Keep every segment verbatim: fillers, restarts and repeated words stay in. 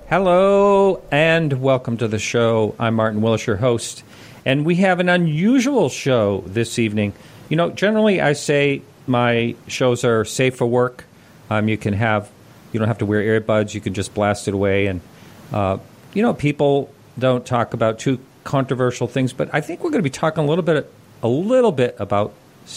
Hello and welcome to the show. I'm Martin Willis, your host, and we have an unusual show this evening. You know, generally I say my shows are safe for work. Um, you can have, you don't have to wear earbuds. You can just blast it away. And, uh, you know, people don't talk about too controversial things, but I think we're going to be talking a little bit, a little bit about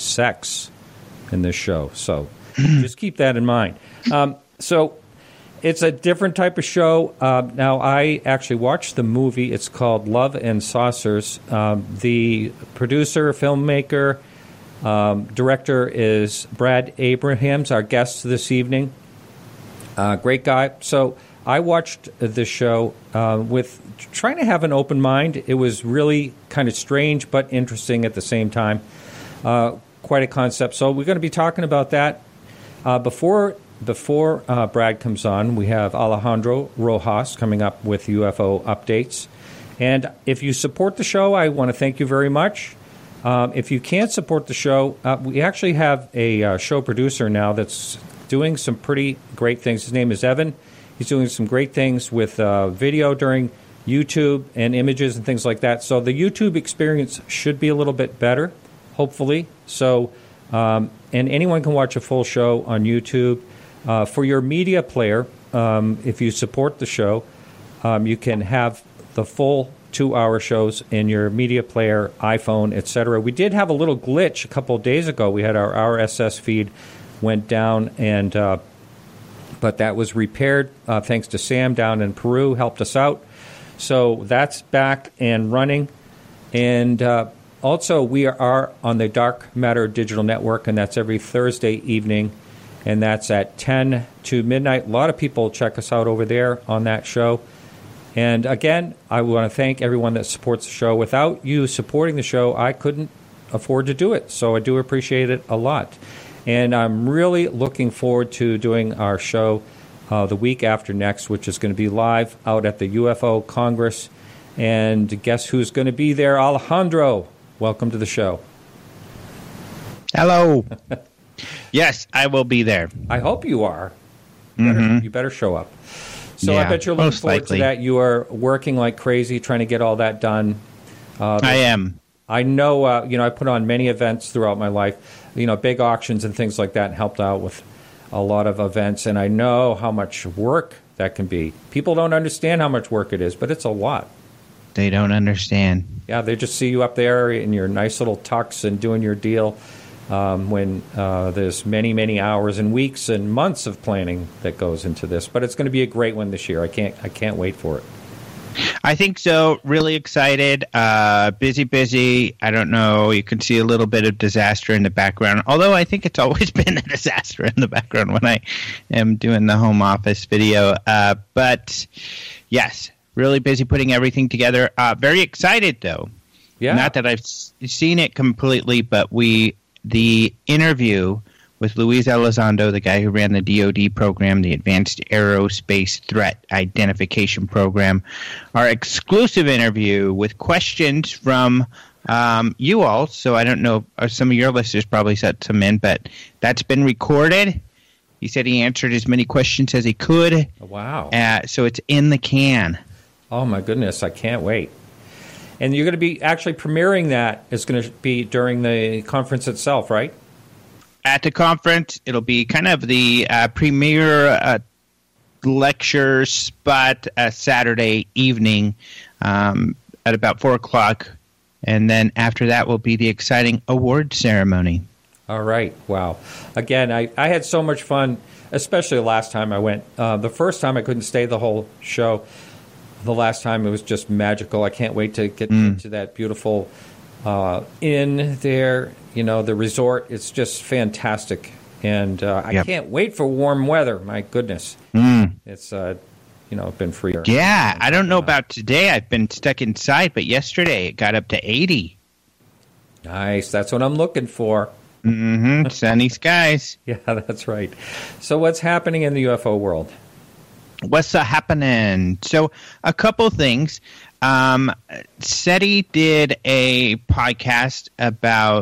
sex in this show. So just keep that in mind. Um, so it's a different type of show. Uh, now, I actually watched the movie. It's called Love and Saucers. Um, the producer, filmmaker, um, director is Brad Abrahams, our guest this evening. Uh, great guy. So I watched the show uh, with trying to have an open mind. It was really kind of strange but interesting at the same time. Uh, quite a concept. So we're going to be talking about that. Uh, before before uh, Brad comes on, we have Alejandro Rojas coming up with U F O updates. And if you support the show, I want to thank you very much. Um, if you can't support the show, uh, we actually have a uh, show producer now that's doing some pretty great things. His name is Evan. He's doing some great things with uh, video during YouTube and images and things like that. So the YouTube experience should be a little bit better, hopefully. So, um, and anyone can watch a full show on YouTube. Uh, for your media player, um, if you support the show, um, you can have the full two-hour shows in your media player, iPhone, et cetera. We did have a little glitch a couple of days ago. We had our R S S feed went down, and uh, but that was repaired uh, thanks to Sam down in Peru, helped us out. So that's back and running. And uh, also, we are on the Dark Matter Digital Network, and that's every Thursday evening. And that's at ten to midnight. A lot of people check us out over there on that show. And again, I want to thank everyone that supports the show. Without you supporting the show, I couldn't afford to do it. So I do appreciate it a lot. And I'm really looking forward to doing our show uh, the week after next, which is going to be live out at the U F O Congress. And guess who's going to be there? Alejandro, welcome to the show. Hello. Yes, I will be there. I hope you are. You better, mm-hmm. you better show up. So yeah, I bet you're looking forward likely. to that. You are working like crazy trying to get all that done. Uh, I am. I know, uh, you know, I put on many events throughout my life, you know, big auctions and things like that, and helped out with a lot of events. And I know how much work that can be. People don't understand how much work it is, but it's a lot. They don't understand. Yeah, they just see you up there in your nice little tux and doing your deal. Um, when uh, there's many, many hours and weeks and months of planning that goes into this. But it's going to be a great one this year. I can't I can't wait for it. I think so. Really excited. Uh, busy, busy. I don't know. You can see a little bit of disaster in the background. Although I think it's always been a disaster in the background when I am doing the home office video. Uh, but, yes, really busy putting everything together. Uh, very excited, though. Yeah. Not that I've s- seen it completely, but we... The interview with Luis Elizondo, the guy who ran the D O D program, the Advanced Aerospace Threat Identification Program, our exclusive interview with questions from um, you all. So I don't know, some of your listeners probably sent some in, but that's been recorded. He said he answered as many questions as he could. Wow. Uh, so it's in the can. Oh, my goodness. I can't wait. And you're going to be actually premiering that. It's going to be during the conference itself, right? At the conference, it'll be kind of the uh, premiere uh, lecture spot uh, Saturday evening um, at about four o'clock. And then after that will be the exciting award ceremony. All right. Wow. Again, I, I had so much fun, especially the last time I went. Uh, the first time I couldn't stay the whole show. The last time it was just magical. I can't wait to get mm. into that beautiful uh, inn there. You know, the resort. It's just fantastic. And uh, I yep. can't wait for warm weather. My goodness. Mm. It's, uh, you know, been free. Yeah, I don't know about today. I've been stuck inside, but yesterday it got up to eighty. Nice. That's what I'm looking for. Mm-hmm. Sunny skies. Yeah, that's right. So what's happening in the U F O world? What's uh, happening? So a couple things. Um, SETI did a podcast about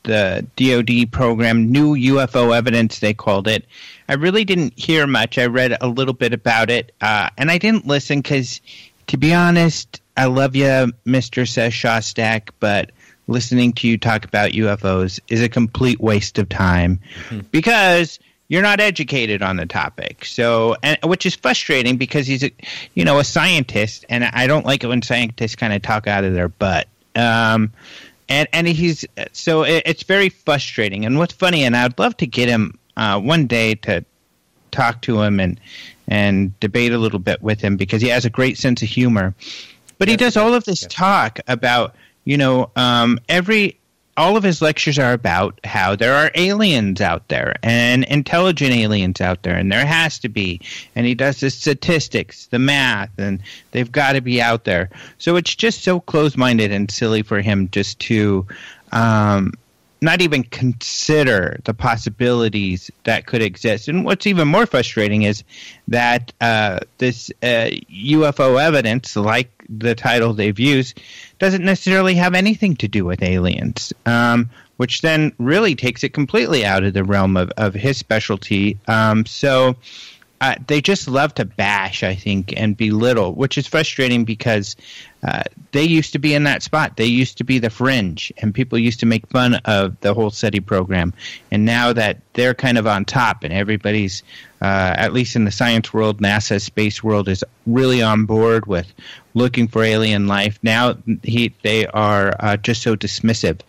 the D O D program, New U F O Evidence, they called it. I really didn't hear much. I read a little bit about it, uh, and I didn't listen because, to be honest, I love you, Mister Seth Shostak, but listening to you talk about U F Os is a complete waste of time mm-hmm. because you're not educated on the topic. So, and, which is frustrating because he's a, you know, a scientist, and I don't like it when scientists kind of talk out of their butt. Um, and and he's so it, it's very frustrating. And what's funny, and I'd love to get him uh, one day to talk to him and and debate a little bit with him because he has a great sense of humor. But yes, he does all of this yes. talk about, you know, um, every all of his lectures are about how there are aliens out there and intelligent aliens out there, and there has to be. And he does the statistics, the math, and they've got to be out there. So it's just so close-minded and silly for him just to um, not even consider the possibilities that could exist. And what's even more frustrating is that uh, this uh, U F O evidence, like the title they've used, doesn't necessarily have anything to do with aliens, um, which then really takes it completely out of the realm of, of his specialty. Um, so uh, they just love to bash, I think, and belittle, which is frustrating because uh, they used to be in that spot. They used to be the fringe, and people used to make fun of the whole SETI program. And now that they're kind of on top and everybody's, uh, at least in the science world, NASA space world, is really on board with looking for alien life, now he they are uh, just so dismissive.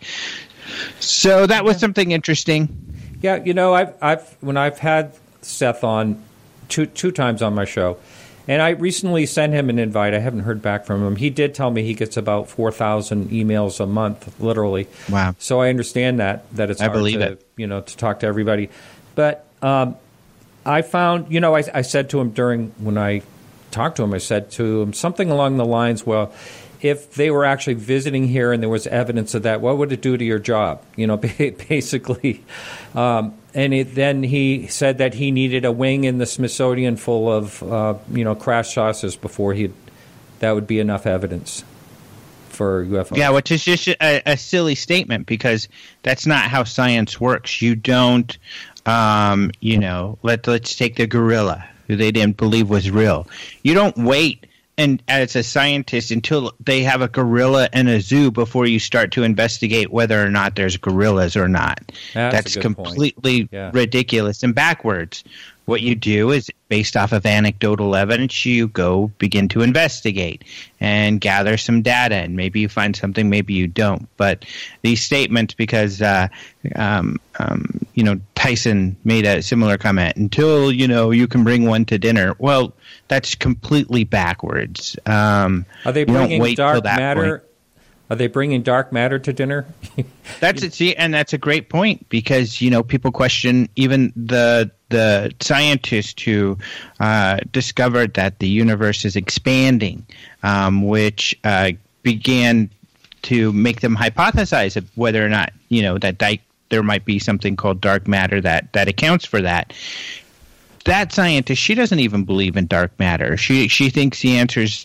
So that was something interesting. Yeah, you know, I've I've when I've had Seth on two two times on my show, and I recently sent him an invite. I haven't heard back from him. He did tell me he gets about four thousand emails a month, literally. Wow. So I understand that that it's I hard believe to it. you know to talk to everybody, but um, I found you know I, I said to him during when I. talked to him, I said to him something along the lines, well, if they were actually visiting here and there was evidence of that, what would it do to your job? You know, basically. Um, and it, then he said that he needed a wing in the Smithsonian full of, uh, you know, crash saucers before he that would be enough evidence for U F Os. Yeah, which is just a, a silly statement because that's not how science works. You don't, um, you know, let, let's take the gorilla, who they didn't believe was real. You don't wait and as a scientist until they have a gorilla in a zoo before you start to investigate whether or not there's gorillas or not. That's, That's completely yeah. ridiculous and backwards. What you do is, based off of anecdotal evidence, you go begin to investigate and gather some data, and maybe you find something, maybe you don't. But these statements, because uh, um, um, you know, Tyson made a similar comment, until you know you can bring one to dinner. Well, that's completely backwards. Um, Are they bringing dark matter? Point. Are they bringing dark matter to dinner? That's it. See, and that's a great point because you know people question even the the scientist who uh, discovered that the universe is expanding, um, which uh, began to make them hypothesize of whether or not you know that di- there might be something called dark matter that that accounts for that. That scientist, she doesn't even believe in dark matter. She she thinks the answer's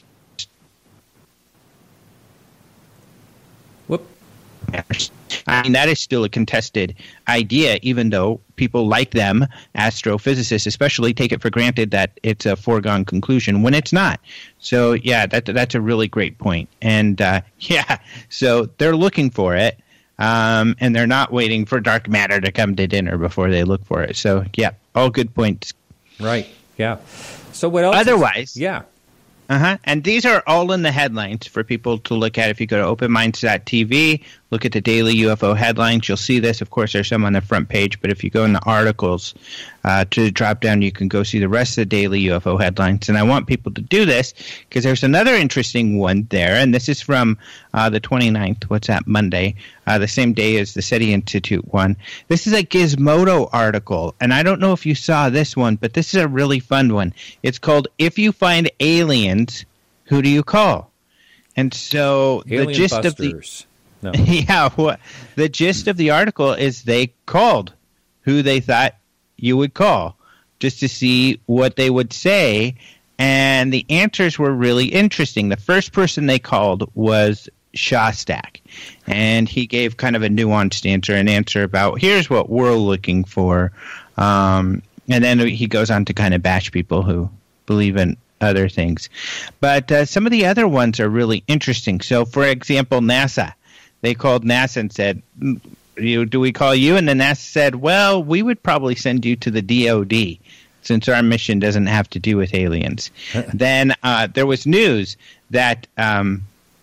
I mean, that is still a contested idea, even though people like them, astrophysicists especially, take it for granted that it's a foregone conclusion when it's not. So, yeah, that that's a really great point. And, uh, yeah, so they're looking for it, um, and they're not waiting for dark matter to come to dinner before they look for it. So, yeah, all good points. Right, yeah. So what else? Otherwise, is, yeah. Uh-huh. And these are all in the headlines for people to look at. If you go to open minds dot t v, look at the daily U F O headlines, you'll see this. Of course, there's some on the front page, but if you go in the articles uh, to the drop down, you can go see the rest of the daily U F O headlines. And I want people to do this because there's another interesting one there, and this is from uh, the twenty-ninth, what's that, Monday, uh, the same day as the SETI Institute one. This is a Gizmodo article, and I don't know if you saw this one, but this is a really fun one. It's called If You Find Aliens, Who Do You Call? And so Alien the gist busters. of the no. yeah, what the gist of the article is they called who they thought you would call just to see what they would say, and the answers were really interesting. The first person they called was Shostak. And he gave kind of a nuanced answer, an answer about here's what we're looking for. Um, and then he goes on to kind of bash people who believe in other things. But uh, some of the other ones are really interesting. So, for example, NASA. They called NASA and said, you, do we call you? And then NASA said, well, we would probably send you to the D O D since our mission doesn't have to do with aliens. Then uh, there was news that um,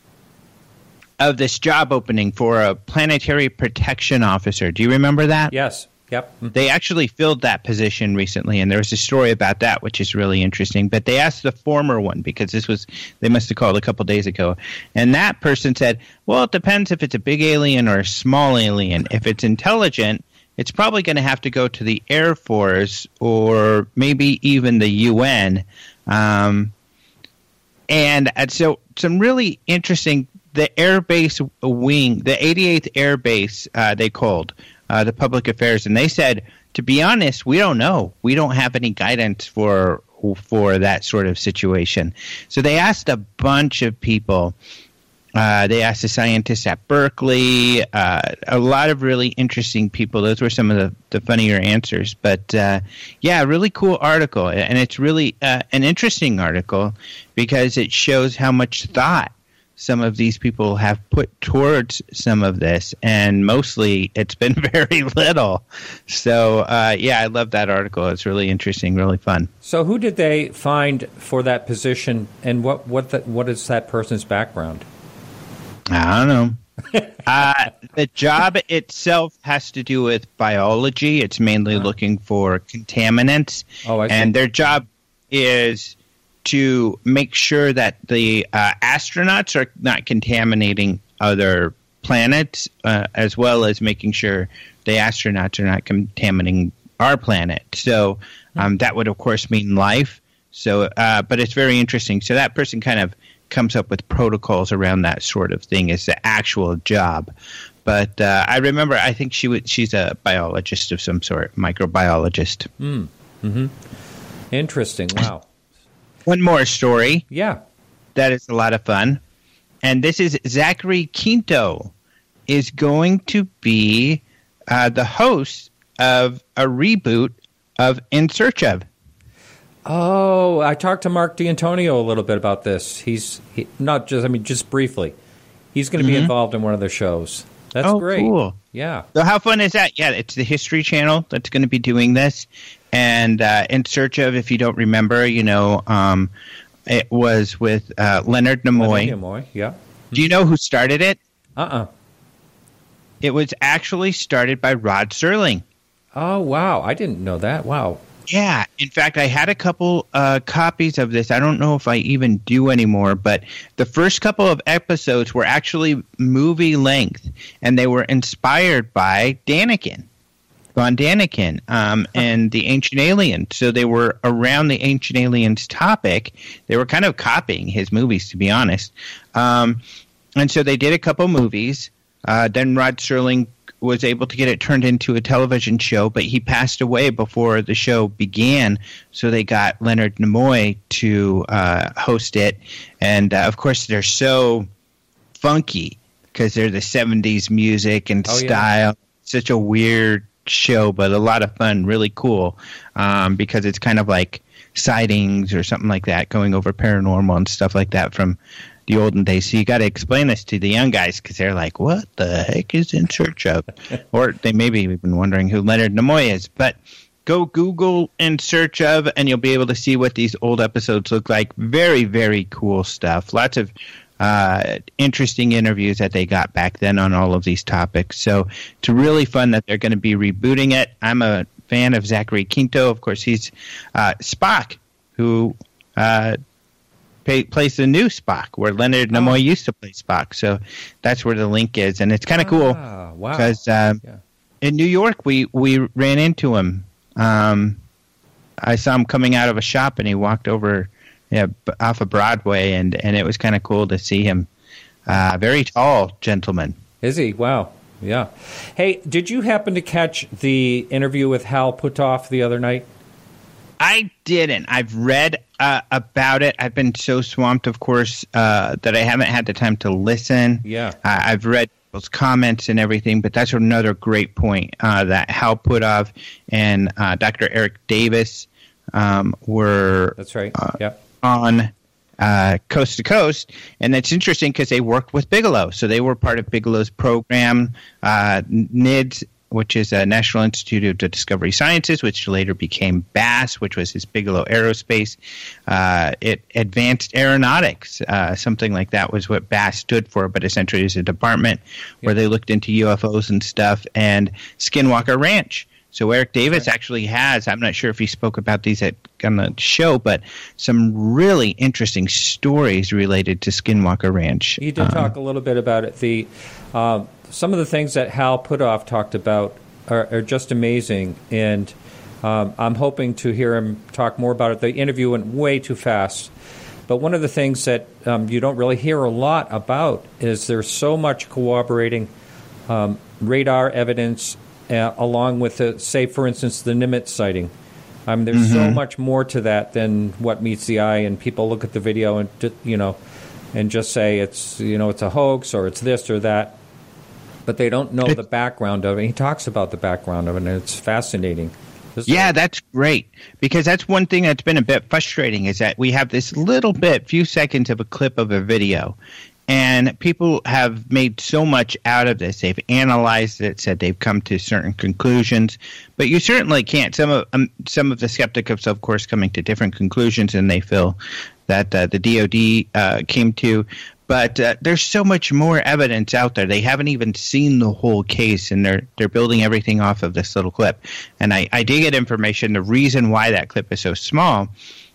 of this job opening for a planetary protection officer. Do you remember that? Yes. Yep. They actually filled that position recently, and there was a story about that, which is really interesting. But they asked the former one, because this was, they must have called a couple days ago. And that person said, well, it depends if it's a big alien or a small alien. If it's intelligent, it's probably going to have to go to the Air Force or maybe even the U N. Um, and, and so some really interesting, the Air Base wing, the eighty-eighth Air Base, uh, they called. Uh, the public affairs, and they said, to be honest, we don't know. We don't have any guidance for for that sort of situation. So they asked a bunch of people. Uh, they asked the scientists at Berkeley, uh, a lot of really interesting people. Those were some of the, the funnier answers. But, uh, yeah, really cool article. And it's really uh, an interesting article because it shows how much thought some of these people have put towards some of this, and mostly it's been very little. So, uh, yeah, I love that article. It's really interesting, really fun. So who did they find for that position, and what what the, what is that person's background? I don't know. uh, the job itself has to do with biology. It's mainly oh. looking for contaminants. Oh, I see. And their job is to make sure that the uh, astronauts are not contaminating other planets, uh, as well as making sure the astronauts are not contaminating our planet. So um, that would, of course, mean life. So, uh, but it's very interesting. So that person kind of comes up with protocols around that sort of thing as the actual job. But uh, I remember, I think she would, she's a biologist of some sort, microbiologist. Mm. Mm-hmm. Interesting. Wow. One more story. Yeah. That is a lot of fun. And this is Zachary Quinto is going to be uh, the host of a reboot of In Search Of. Oh, I talked to Mark D'Antonio a little bit about this. He's he, not just, I mean, just briefly. He's going to mm-hmm. be involved in one of their shows. That's oh, great. Cool. Yeah. So how fun is that? Yeah, it's the History Channel that's going to be doing this. And uh, In Search Of, if you don't remember, you know, um, it was with uh, Leonard Nimoy. Leonard Nimoy, yeah. Do you know who started it? Uh-uh. It was actually started by Rod Serling. Oh, wow. I didn't know that. Wow. Yeah. In fact, I had a couple uh, copies of this. I don't know if I even do anymore, but the first couple of episodes were actually movie length, and they were inspired by Daniken. Von Daniken um, and the Ancient Aliens. So they were around the Ancient Aliens topic. They were kind of copying his movies, to be honest. Um, and so they did a couple movies. Uh, then Rod Serling was able to get it turned into a television show, but he passed away before the show began. So they got Leonard Nimoy to uh, host it. And, uh, of course, they're so funky because they're the seventies music and oh, style. Yeah. Such a weird show, but a lot of fun, really cool, um, because it's kind of like sightings or something like that, going over paranormal and stuff like that from the olden days. So you got to explain this to the young guys because they're like, what the heck is In Search Of? Or they maybe even been wondering who Leonard Nimoy is. But go Google In Search Of, and you'll be able to see what these old episodes look like. Very, very cool stuff. Lots of Uh, interesting interviews that they got back then on all of these topics. So it's really fun that they're going to be rebooting it. I'm a fan of Zachary Quinto. Of course, he's uh, Spock, who uh, pay, plays the new Spock, where Leonard Nimoy oh. used to play Spock. So that's where the link is. And it's kind of cool ah, wow. because uh, yeah. in New York, we, we ran into him. Um, I saw him coming out of a shop, and he walked over Yeah, off of Broadway, and, and it was kind of cool to see him. Uh, very tall gentleman. Is he? Wow. Yeah. Hey, did you happen to catch the interview with Hal Puthoff the other night? I didn't. I've read uh, about it. I've been so swamped, of course, uh, that I haven't had the time to listen. Yeah. Uh, I've read people's comments and everything, but that's another great point uh, that Hal Puthoff and uh, Doctor Eric Davis um, were That's right. uh, Yep. on uh, Coast to Coast. And it's interesting because they worked with Bigelow. So they were part of Bigelow's program, uh, N I D S, which is a National Institute of Discovery Sciences, which later became B A S, which was his Bigelow Aerospace. Uh, it Advanced Aeronautics, uh, something like that was what B A S stood for, but essentially it was a department where they looked into U F Os and stuff, and Skinwalker Ranch. So Eric Davis right. actually has, I'm not sure if he spoke about these at, on the show, but some really interesting stories related to Skinwalker Ranch. He did um, talk a little bit about it. The um, Some of the things that Hal Puthoff talked about are, are just amazing, and um, I'm hoping to hear him talk more about it. The interview went way too fast, but one of the things that um, you don't really hear a lot about is there's so much corroborating um, radar evidence uh, along with, the, say, for instance, the Nimitz sighting. I mean, there's mm-hmm. so much more to that than what meets the eye, and people look at the video and, you know, and just say it's, you know, it's a hoax or it's this or that. But they don't know the background of it. He talks about the background of it, and it's fascinating. This yeah, is- that's great. Because that's one thing that's been a bit frustrating is that we have this little bit, few seconds of a clip of a video. And people have made so much out of this. They've analyzed it, said they've come to certain conclusions. But you certainly can't. Some of um, some of the skeptics, of course, coming to different conclusions than they feel that uh, the D O D uh, came to. But uh, there's so much more evidence out there. They haven't even seen the whole case, and they're they're building everything off of this little clip. And I, I did get information. The reason why that clip is so small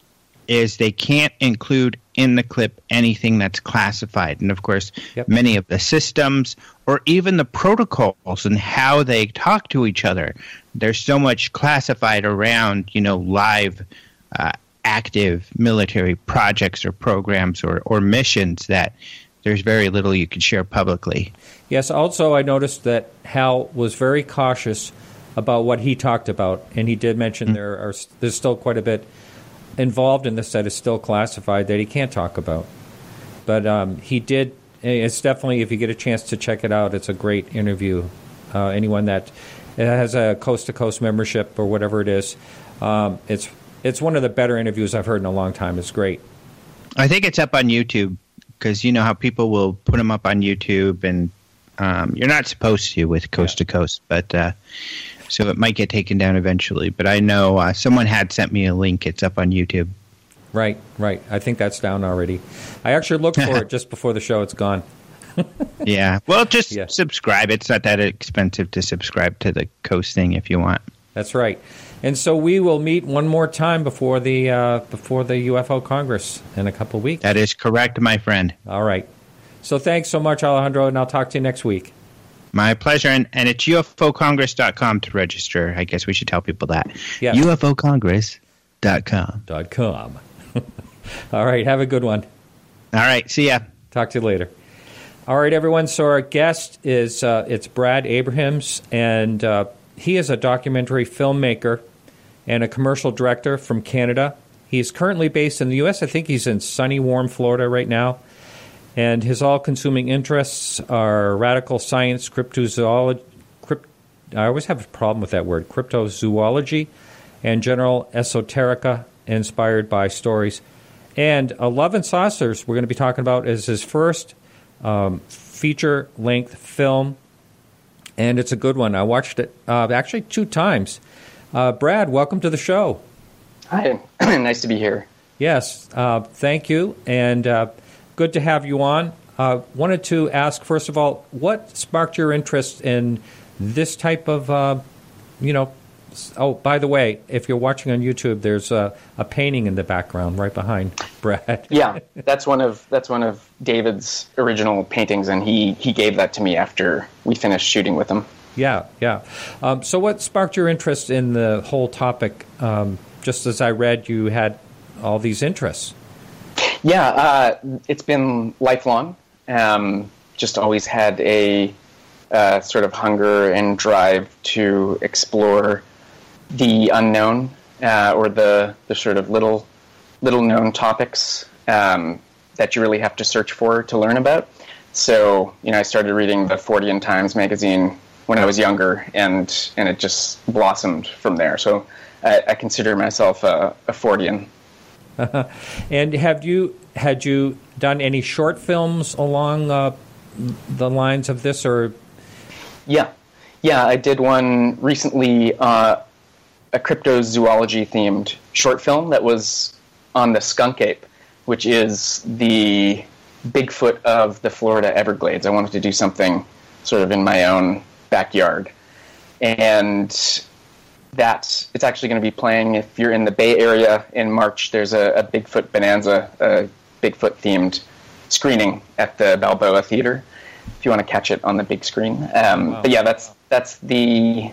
is they can't include in the clip anything that's classified. And, of course, yep. many of the systems or even the protocols and how they talk to each other, there's so much classified around, you know, live uh active military projects or programs or, or missions that there's very little you can share publicly. Yes, also I noticed that Hal was very cautious about what he talked about, and he did mention mm-hmm. there are there's still quite a bit involved in this that is still classified that he can't talk about. But um, he did, it's definitely, if you get a chance to check it out, it's a great interview. Uh, anyone that has a coast-to-coast membership or whatever it is, um, it's It's one of the better interviews I've heard in a long time. It's great. I think it's up on YouTube because you know how people will put them up on YouTube, and um, you're not supposed to with Coast yeah. to Coast, but uh, so it might get taken down eventually. But I know uh, someone had sent me a link. It's up on YouTube. Right, right. I think that's down already. I actually looked for it just before the show. It's gone. yeah. Well, just yeah. subscribe. It's not that expensive to subscribe to the Coast thing if you want. That's right. And so we will meet one more time before the uh, before the U F O Congress in a couple of weeks. That is correct, my friend. All right. So thanks so much, Alejandro, and I'll talk to you next week. My pleasure. And, and it's U F O Congress dot com to register. I guess we should tell people that. Yeah. U F O Congress dot com. Dot com. All right. Have a good one. All right. See ya. Talk to you later. All right, everyone. So our guest is uh, it's Brad Abrahams, and uh, he is a documentary filmmaker and a commercial director from Canada. He's currently based in the U S. I think he's in sunny, warm Florida right now. And his all-consuming interests are radical science, cryptozoology, crypt, I always have a problem with that word, cryptozoology, and general esoterica inspired by stories. And uh, Love and Saucers, we're going to be talking about, is his first um, feature-length film. And it's a good one. I watched it uh, actually two times. Uh, Brad, welcome to the show. Hi. Nice to be here. Yes. Uh, thank you. And uh, good to have you on. Uh, wanted to ask, first of all, what sparked your interest in this type of, uh, you know, oh, by the way, if you're watching on YouTube, there's a, a painting in the background right behind Brad. Yeah, that's one of that's one of David's original paintings, and he, he gave that to me after we finished shooting with him. Yeah, yeah. Um, so what sparked your interest in the whole topic? Um, just as I read, you had all these interests. Yeah, uh, it's been lifelong. Um, just always had a uh, sort of hunger and drive to explore the unknown uh, or the the sort of little little known topics um, that you really have to search for to learn about. So, you know, I started reading the Fortean Times magazine when I was younger, and and it just blossomed from there. So I, I consider myself a, a Fortean. And have you had you done any short films along uh, the lines of this, or? Yeah, yeah, I did one recently, uh, a cryptozoology themed short film that was on the skunk ape, which is the Bigfoot of the Florida Everglades. I wanted to do something sort of in my own backyard. And that, it's actually going to be playing, if you're in the Bay Area in March, there's a, a Bigfoot Bonanza, a Bigfoot-themed screening at the Balboa Theater, if you want to catch it on the big screen. Um, wow. But yeah, that's that's the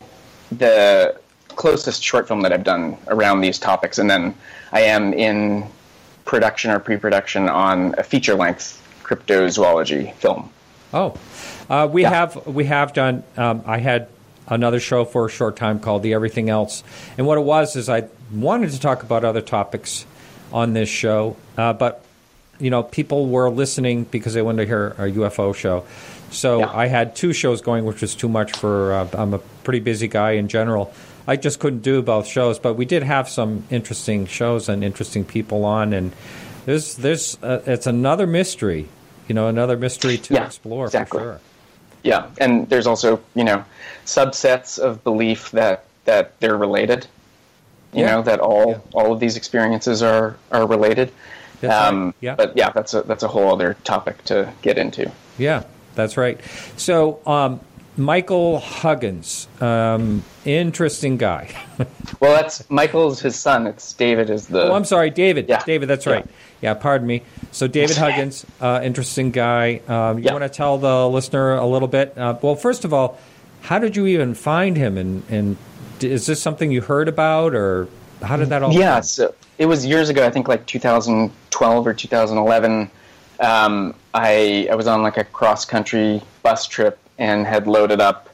the closest short film that I've done around these topics. And then I am in production or pre-production on a feature-length cryptozoology film. Oh, uh, we Yeah. have we have done. Um, I had another show for a short time called The Everything Else, and what it was is I wanted to talk about other topics on this show, uh, but you know, people were listening because they wanted to hear a U F O show. So Yeah. I had two shows going, which was too much for. Uh, I'm a pretty busy guy in general. I just couldn't do both shows, but we did have some interesting shows and interesting people on, and there's there's uh, it's another mystery, you know, another mystery to Yeah, explore exactly. for sure. Yeah, and there's also, you know, subsets of belief that, that they're related. You Yeah. know, that all Yeah. all of these experiences are, are related. That's um, right. Yeah. But yeah, that's a that's a whole other topic to get into. Yeah, that's right. So, um, Michael Huggins, um, interesting guy. Well, that's Michael's his son. It's David is the. Oh, I'm sorry, David. Yeah. David, that's right. Yeah, pardon me. So, David Huggins, uh, interesting guy. Um, you Yeah. want to tell the listener a little bit? Uh, well, first of all, how did you even find him? And, and d- is this something you heard about, or how did that all Yeah, happen? so it was years ago. I think like two thousand twelve or two thousand eleven. Um, I I was on like a cross country bus trip and had loaded up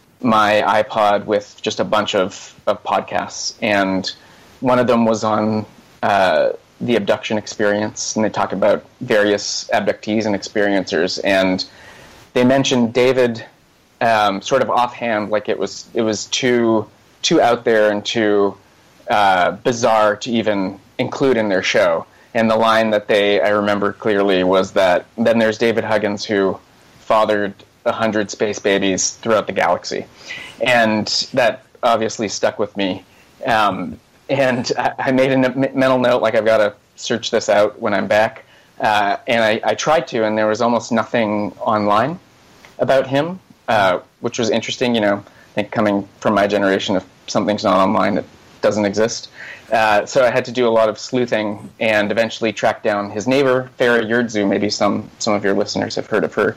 my iPod with just a bunch of, of podcasts, and one of them was on uh, the abduction experience, and they talk about various abductees and experiencers, and they mentioned David um, sort of offhand, like it was it was too too out there and too uh, bizarre to even include in their show. And the line that they I remember clearly was that then there's David Huggins who fathered a hundred space babies throughout the galaxy, and that obviously stuck with me. Um, and I, I made a n- mental note, like I've got to search this out when I'm back. Uh, and I, I tried to, and there was almost nothing online about him, uh, which was interesting. You know, I think coming from my generation, if something's not online, it doesn't exist. Uh, so I had to do a lot of sleuthing and eventually track down his neighbor, Farah Yurtzu. Maybe some, some of your listeners have heard of her.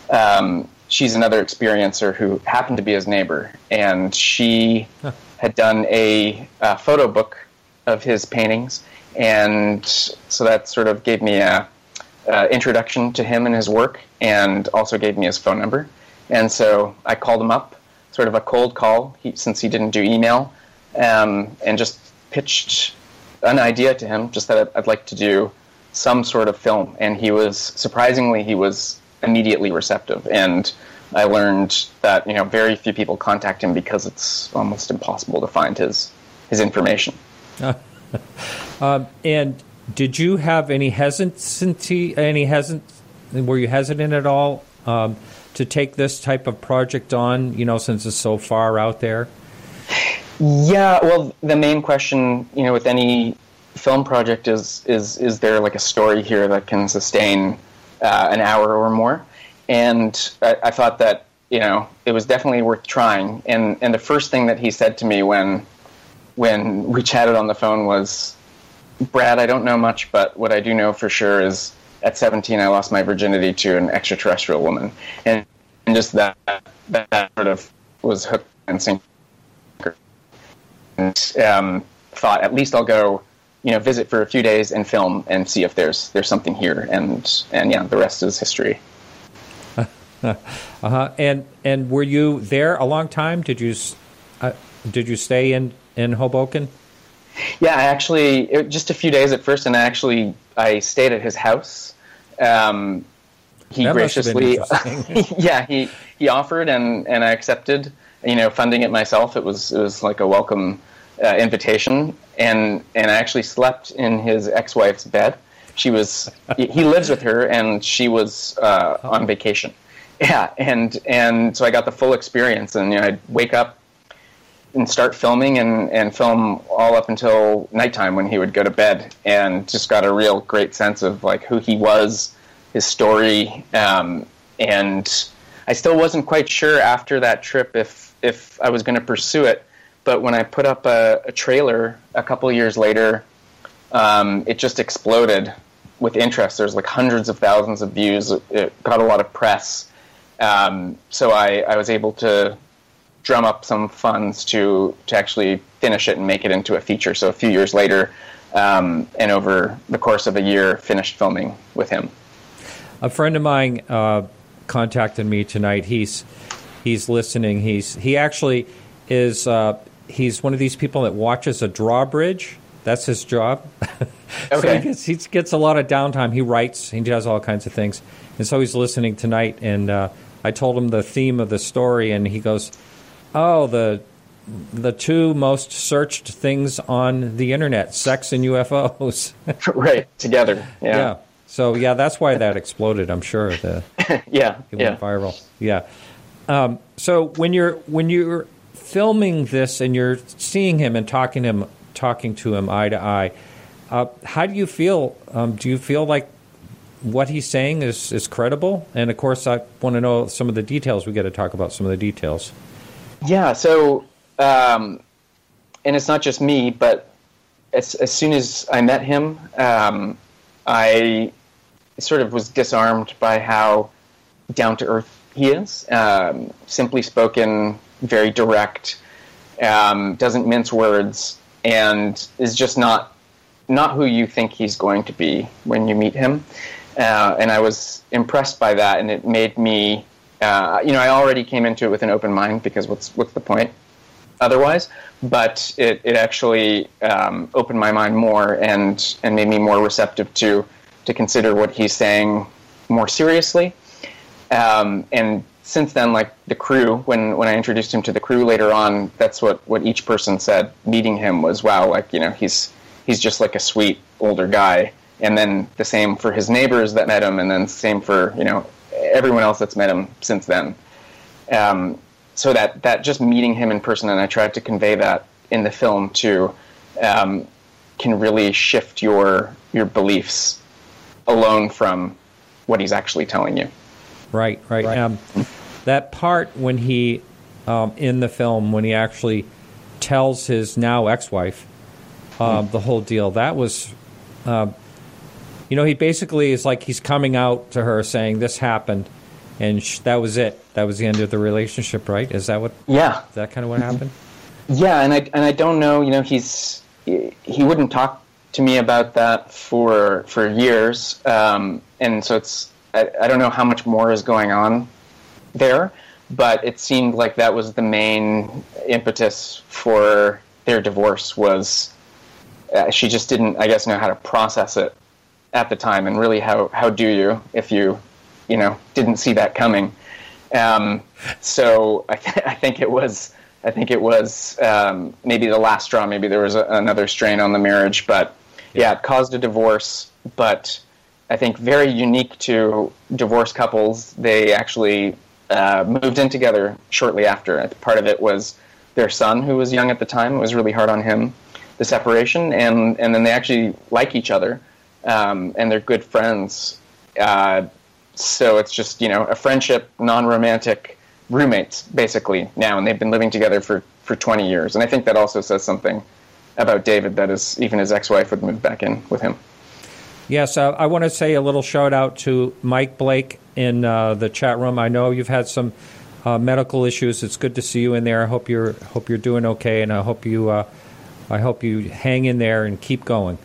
Um, she's another experiencer who happened to be his neighbor, and she huh. had done a, a photo book of his paintings, and so that sort of gave me a, a introduction to him and his work, and also gave me his phone number. And so I called him up, sort of a cold call, he, since he didn't do email, um, and just pitched an idea to him, just that I'd, I'd like to do some sort of film. And he was, surprisingly, he was immediately receptive. And I learned that, you know, very few people contact him because it's almost impossible to find his his information. Uh, um, and did you have any hesitancy, any hesit, were you hesitant at all um, to take this type of project on, you know, since it's so far out there? Yeah, well, the main question, you know, with any film project is, is, is there like a story here that can sustain uh, an hour or more? And I, I thought that, you know, it was definitely worth trying. And, and the first thing that he said to me when, when we chatted on the phone was, Brad, I don't know much, but what I do know for sure is at seventeen, I lost my virginity to an extraterrestrial woman. And, and just that, that sort of was hooked and sinker. And um, thought, at least I'll go, you know, visit for a few days and film and see if there's there's something here. And, and yeah, the rest is history. uh-huh. And and were you there a long time? Did you uh, did you stay in, in Hoboken? Yeah, I actually, it, just a few days at first, and I actually, I stayed at his house. Um, he that graciously, must have been interesting. yeah, he, he offered, and, and I accepted, you know, funding it myself. It was, it was like a welcome uh, invitation, and, and I actually slept in his ex-wife's bed. She was, he lives with her, and she was uh, on vacation. Yeah, and, and so I got the full experience, and you know, I'd wake up and start filming and, and film all up until nighttime when he would go to bed, and just got a real great sense of like who he was, his story, um, and I still wasn't quite sure after that trip if, if I was going to pursue it, but when I put up a, a trailer a couple years later, um, it just exploded with interest. There's like hundreds of thousands of views. It got a lot of press. Um, so I, I was able to drum up some funds to, to actually finish it and make it into a feature. So a few years later, um, and over the course of a year, finished filming with him. A friend of mine uh, contacted me tonight. He's he's listening. He's he actually is uh, he's one of these people that watches a drawbridge. That's his job. Okay. So he gets, he gets a lot of downtime. He writes. He does all kinds of things. And so he's listening tonight. And uh, I told him the theme of the story, and he goes, "Oh, the the two most searched things on the internet: sex and U F Os." Right, together. Yeah. Yeah. So yeah, that's why that exploded. I'm sure the yeah. it yeah. went viral. Yeah. Um, so when you're when you're filming this and you're seeing him and talking to him, talking to him eye to eye, uh, how do you feel? Um, do you feel like what he's saying is, is credible? And of course, I want to know some of the details. We got to talk about some of the details. Yeah. So, um, and it's not just me, but as, as soon as I met him, um, I sort of was disarmed by how down to earth he is. Um, simply spoken, very direct, um, doesn't mince words, and is just not not who you think he's going to be when you meet him. Uh, and I was impressed by that, and it made me, uh, you know, I already came into it with an open mind, because what's what's the point otherwise? But it, it actually um, opened my mind more and, and made me more receptive to to consider what he's saying more seriously. Um, and since then, like the crew, when, when I introduced him to the crew later on, that's what, what each person said meeting him was, wow, like, you know, he's he's just like a sweet older guy. And then the same for his neighbors that met him, and then same for, you know, everyone else that's met him since then. Um, so that, that just meeting him in person, and I tried to convey that in the film too, um, can really shift your your beliefs alone from what he's actually telling you. Right, right. right. Um, that part when he, um, in the film, when he actually tells his now ex-wife um, mm. the whole deal, that was, uh, you know, he basically is like he's coming out to her saying this happened, and sh- that was it. That was the end of the relationship, right? Is that what? Yeah. Is that kind of what happened? Yeah, and I and I don't know. You know, he's he wouldn't talk to me about that for for years, um, and so it's I, I don't know how much more is going on there, but it seemed like that was the main impetus for their divorce. Was uh, she just didn't, I guess, know how to process it at the time, and really, how how do you if you you know didn't see that coming? Um, so I, th- I think it was. I think it was um, maybe the last straw. Maybe there was a, another strain on the marriage, but yeah. yeah, it caused a divorce. But I think very unique to divorced couples, they actually uh, moved in together shortly after. Part of it was their son, who was young at the time. It was really hard on him, the separation, and and then they actually like each other, um, and they're good friends. Uh, so it's just, you know, a friendship, non-romantic roommates, basically, now, and they've been living together for, for twenty years. And I think that also says something about David, that is, even his ex-wife would move back in with him. Yes, uh, I want to say a little shout-out to Mike Blake in uh, the chat room. I know you've had some uh, medical issues. It's good to see you in there. I hope you're hope you're doing okay, and I hope you uh, I hope you hang in there and keep going.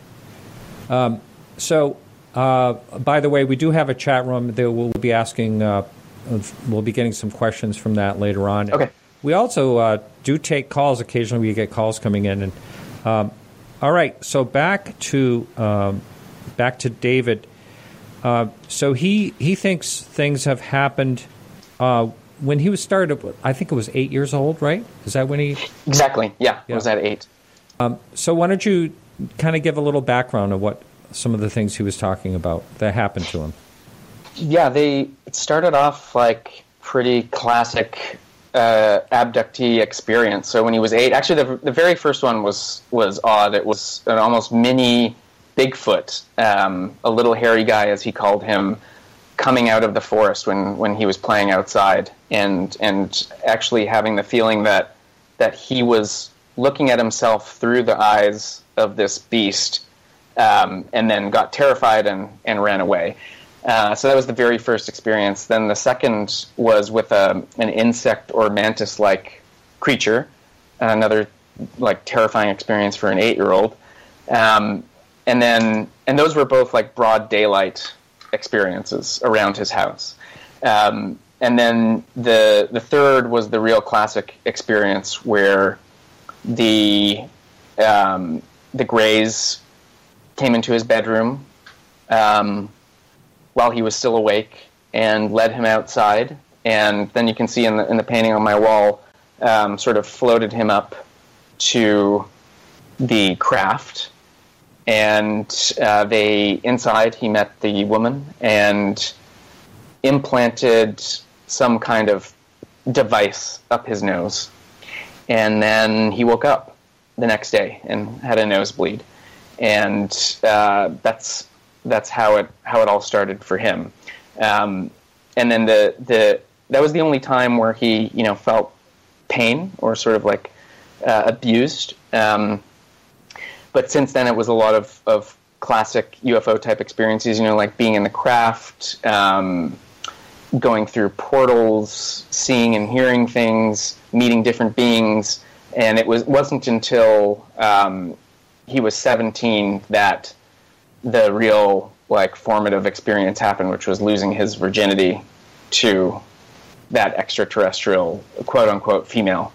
Um, so, uh, by the way, we do have a chat room that we'll be asking. Uh, We'll be getting some questions from that later on. Okay. We also uh, do take calls occasionally. We get calls coming in, and um, All right, so back to um, back to David. Uh, so he he thinks things have happened uh, when he was started. I think it was eight years old, right? Is that when he? Exactly. Yeah, Yeah. I was at eight. Um, so why don't you kind of give a little background of what some of the things he was talking about that happened to him? Yeah, they it started off like pretty classic uh, abductee experience. So when he was eight, actually the the very first one was was odd. It was an almost mini Bigfoot, um, a little hairy guy, as he called him, coming out of the forest when, when he was playing outside, and and actually having the feeling that that he was looking at himself through the eyes of this beast, um, and then got terrified and, and ran away. Uh, so that was the very first experience. Then the second was with a, an insect or mantis-like creature, another like terrifying experience for an eight-year-old. Um, and then, and those were both like broad daylight experiences around his house. Um, and then the the third was the real classic experience where the um, the Greys came into his bedroom um, while he was still awake and led him outside. And then you can see in the in the painting on my wall, um, sort of floated him up to the craft. And uh, they inside he met the woman and implanted some kind of device up his nose. And then he woke up the next day and had a nosebleed. And uh, that's that's how it how it all started for him. Um, and then the the that was the only time where he you know felt pain or sort of like uh, abused. Um, But since then, it was a lot of, of classic U F O type experiences, you know, like being in the craft, um, going through portals, seeing and hearing things, meeting different beings. And it was, wasn't until um, he was seventeen that the real, like, formative experience happened, which was losing his virginity to that extraterrestrial, quote-unquote, female.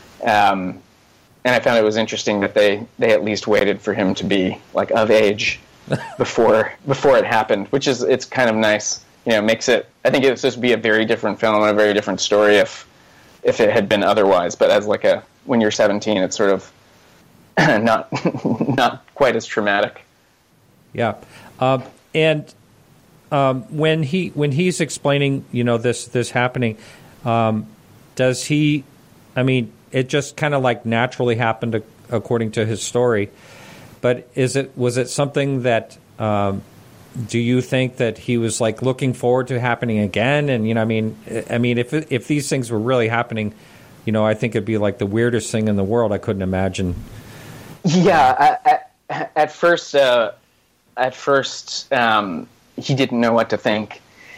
Um And I found it was interesting that they, they at least waited for him to be like of age before before it happened, which is it's kind of nice. You know, makes it. I think it was supposed to be a very different film and a very different story if if it had been otherwise. But as like a when you're seventeen, it's sort of not not quite as traumatic. Yeah, um, and um, when he when he's explaining, you know, this this happening, um, does he? I mean. It just kind of like naturally happened according to his story, but is it was it something that um, do you think that he was like looking forward to happening again? And you know, I mean, I mean, if if these things were really happening, you know, I think it'd be like the weirdest thing in the world. I couldn't imagine. Yeah, at, at first, uh, at first, um, he didn't know what to think.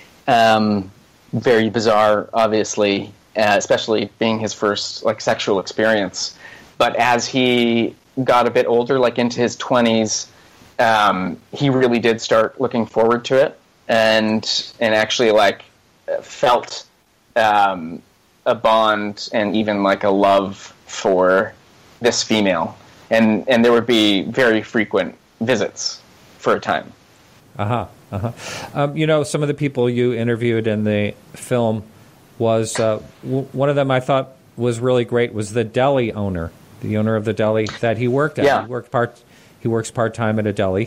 Um, very bizarre, obviously. Uh, especially being his first like sexual experience. But as he got a bit older, like into his twenties, um, he really did start looking forward to it, and and actually like felt um, a bond and even like a love for this female, and and there would be very frequent visits for a time. Uh huh. Uh huh. Um, you know, some of the people you interviewed in the film. Was uh, w- one of them I thought was really great was the deli owner, the owner of the deli that he worked at. Yeah. He worked part. He works part time at a deli,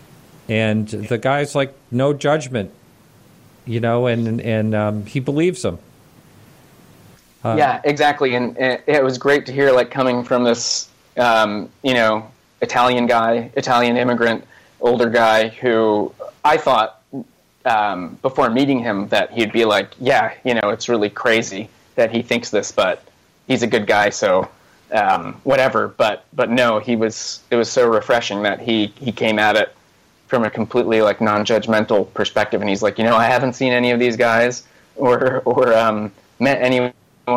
and the guy's like no judgment, you know, and and um, he believes him. Uh, yeah, exactly, and, and it was great to hear like coming from this, um, you know, Italian guy, Italian immigrant, older guy who I thought. Um, before meeting him, that he'd be like, yeah, you know, it's really crazy that he thinks this, but he's a good guy, so um, whatever. But but no, he was. It was so refreshing that he, he came at it from a completely like non-judgmental perspective, and he's like, you know, I haven't seen any of these guys or or um, met anyone.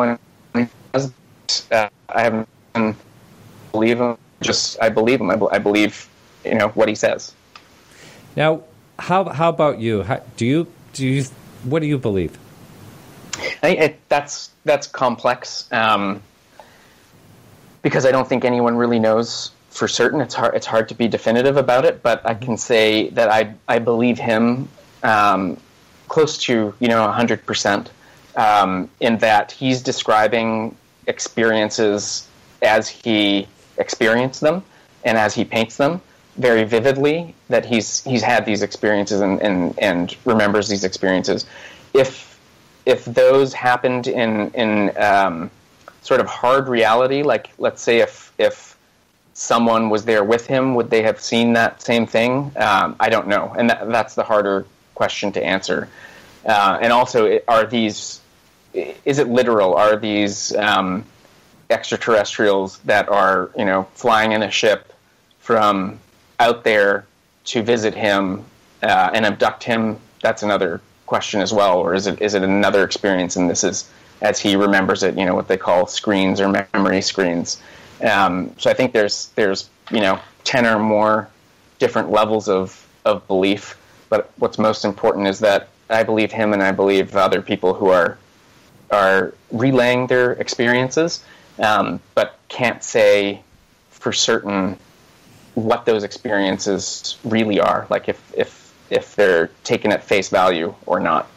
Uh, I haven't believe him. Just I believe him. I, I believe you know what he says. Now. How how about you? How, do you do you what do you believe? I think it, that's that's complex um, because I don't think anyone really knows for certain. It's hard. It's hard to be definitive about it, but I can say that I I believe him um, close to you know a hundred percent um, in that he's describing experiences as he experienced them and as he paints them very vividly. That he's he's had these experiences and and, and remembers these experiences. If if those happened in in um, sort of hard reality, like let's say if if someone was there with him, would they have seen that same thing? Um, I don't know, and that, that's the harder question to answer. Uh, and also, are these? Is it literal? Are these um, extraterrestrials that are you know flying in a ship from out there to visit him uh, and abduct him? That's another question as well. Or is it is it another experience? And this is as he remembers it, you know, what they call screens or memory screens. Um, so I think there's there's you know ten or more different levels of, of belief. But what's most important is that I believe him, and I believe other people who are are relaying their experiences, um, but can't say for certain what those experiences really are. Like if if if they're taken at face value or not.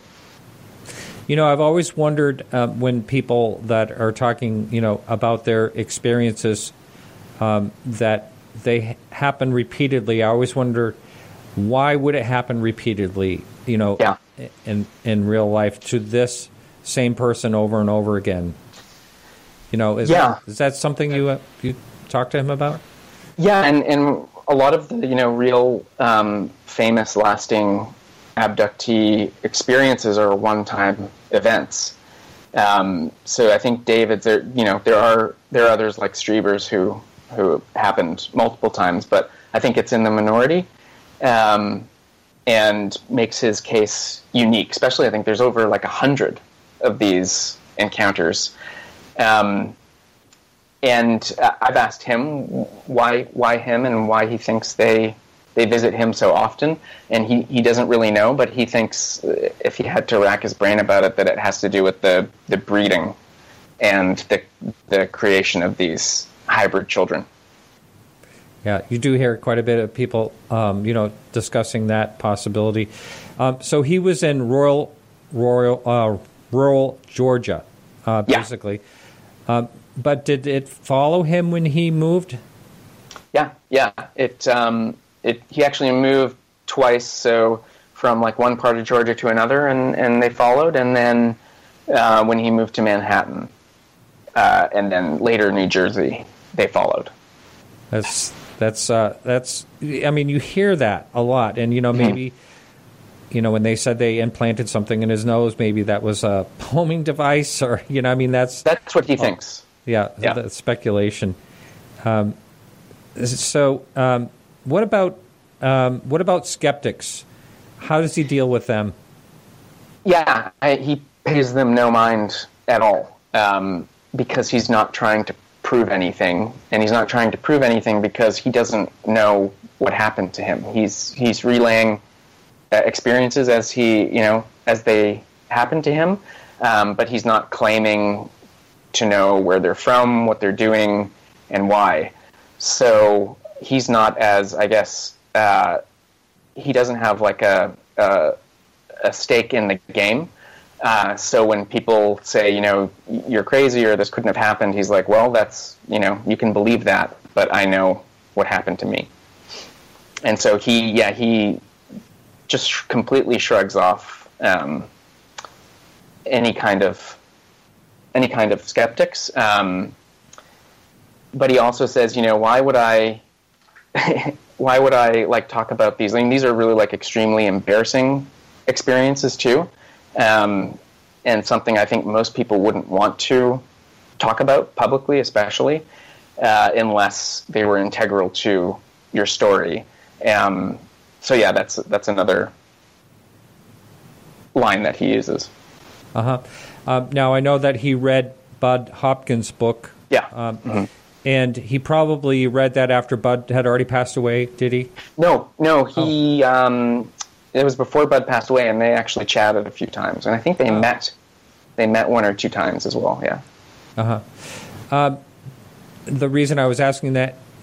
You know, I've always wondered uh, when people that are talking, you know, about their experiences um, that they happen repeatedly. I always wonder, why would it happen repeatedly? You know, yeah. in in real life to this same person over and over again. You know, is yeah. that, is that something you uh, you talk to him about? Yeah, and and a lot of the you know real um, famous, lasting abductee experiences are one-time events. Um, so I think David's there. You know, there are there are others like Strebers who who happened multiple times, but I think it's in the minority, um, and makes his case unique. Especially, I think there's over like a hundred of these encounters, um, and I've asked him why why him and why he thinks they. They visit him so often, and he, he doesn't really know, but he thinks, if he had to rack his brain about it, that it has to do with the, the breeding and the the creation of these hybrid children. Yeah, you do hear quite a bit of people, um, you know, discussing that possibility. Um, so he was in rural, rural, uh, rural Georgia, uh, basically. Yeah. Um, but did it follow him when he moved? Yeah, yeah. It. Um, It, he actually moved twice, so from like one part of Georgia to another, and, and they followed. And then uh, when he moved to Manhattan, uh, and then later New Jersey, they followed. That's that's uh, that's. I mean, you hear that a lot, and you know maybe, mm-hmm. you know, when they said they implanted something in his nose, maybe that was a homing device, or you know, I mean, that's that's what he oh, thinks. Yeah, yeah. That's speculation. Um, so. Um, What about um, what about skeptics? How does he deal with them? Yeah, I, he pays them no mind at all um, because he's not trying to prove anything, and he's not trying to prove anything because he doesn't know what happened to him. He's he's relaying uh, experiences as he you know as they happen to him, um, but he's not claiming to know where they're from, what they're doing, and why. So. He's not as, I guess, uh, he doesn't have like a a, a stake in the game. Uh, so when people say, you know, you're crazy or this couldn't have happened, he's like, well, that's, you know, you can believe that, but I know what happened to me. And so he, yeah, he just completely shrugs off um, any kind of any kind of skeptics. Um, but he also says, you know, why would I? Why would I like talk about these? I mean, these are really like extremely embarrassing experiences too, um, and something I think most people wouldn't want to talk about publicly, especially uh, unless they were integral to your story. Um, so yeah, that's that's another line that he uses. Uh huh. Um, now I know that he read Bud Hopkins' book. Yeah. Um, mm-hmm. And he probably read that after Bud had already passed away, did he? No, no. He oh. um, it was before Bud passed away, and they actually chatted a few times, and I think they oh. met. They met one or two times as well. Yeah. Uh huh. Uh, the reason I was asking that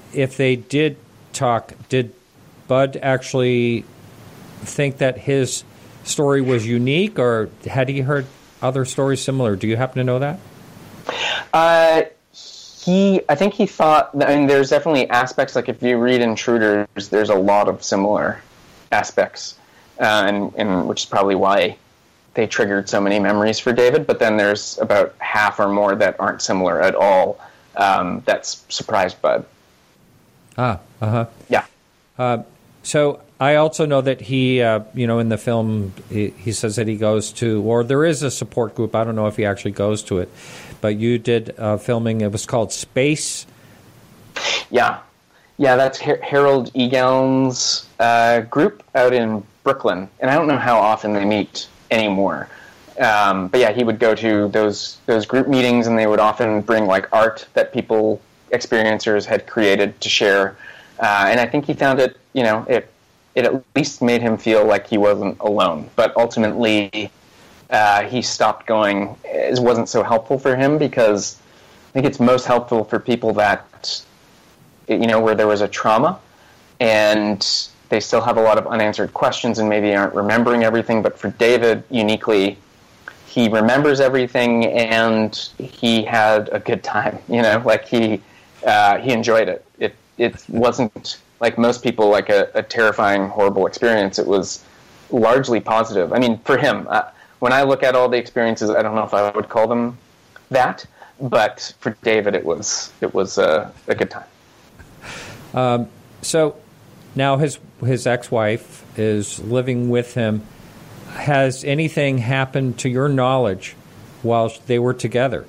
if they did talk, did Bud actually think that his story was unique, or had he heard other stories similar? Do you happen to know that? Uh, he, I think he thought, I mean, there's definitely aspects, like if you read Intruders, there's a lot of similar aspects, uh, and, and which is probably why they triggered so many memories for David, but then there's about half or more that aren't similar at all. Um, that's surprised Bud. Ah, uh-huh. Yeah. Uh, so I also know that he, uh, you know, in the film, he, he says that he goes to, or there is a support group. I don't know if he actually goes to it, but you did uh, filming. It was called Space. Yeah. Yeah, that's Her- Harold Egal's uh, group out in Brooklyn. And I don't know how often they meet anymore. Um, but yeah, he would go to those those group meetings, and they would often bring like art that people, experiencers, had created to share. Uh, and I think he found it, you know, it it at least made him feel like he wasn't alone. But ultimately, uh, he stopped going. It wasn't so helpful for him, because I think it's most helpful for people that, you know, where there was a trauma and they still have a lot of unanswered questions and maybe aren't remembering everything. But for David, uniquely, he remembers everything and he had a good time. You know, like he uh, he enjoyed it. It it wasn't like most people, like a, a terrifying, horrible experience. It was largely positive. I mean, for him, uh, when I look at all the experiences, I don't know if I would call them that, but for David, it was it was uh, a good time. Um, so now his his ex-wife is living with him. Has anything happened to your knowledge while they were together?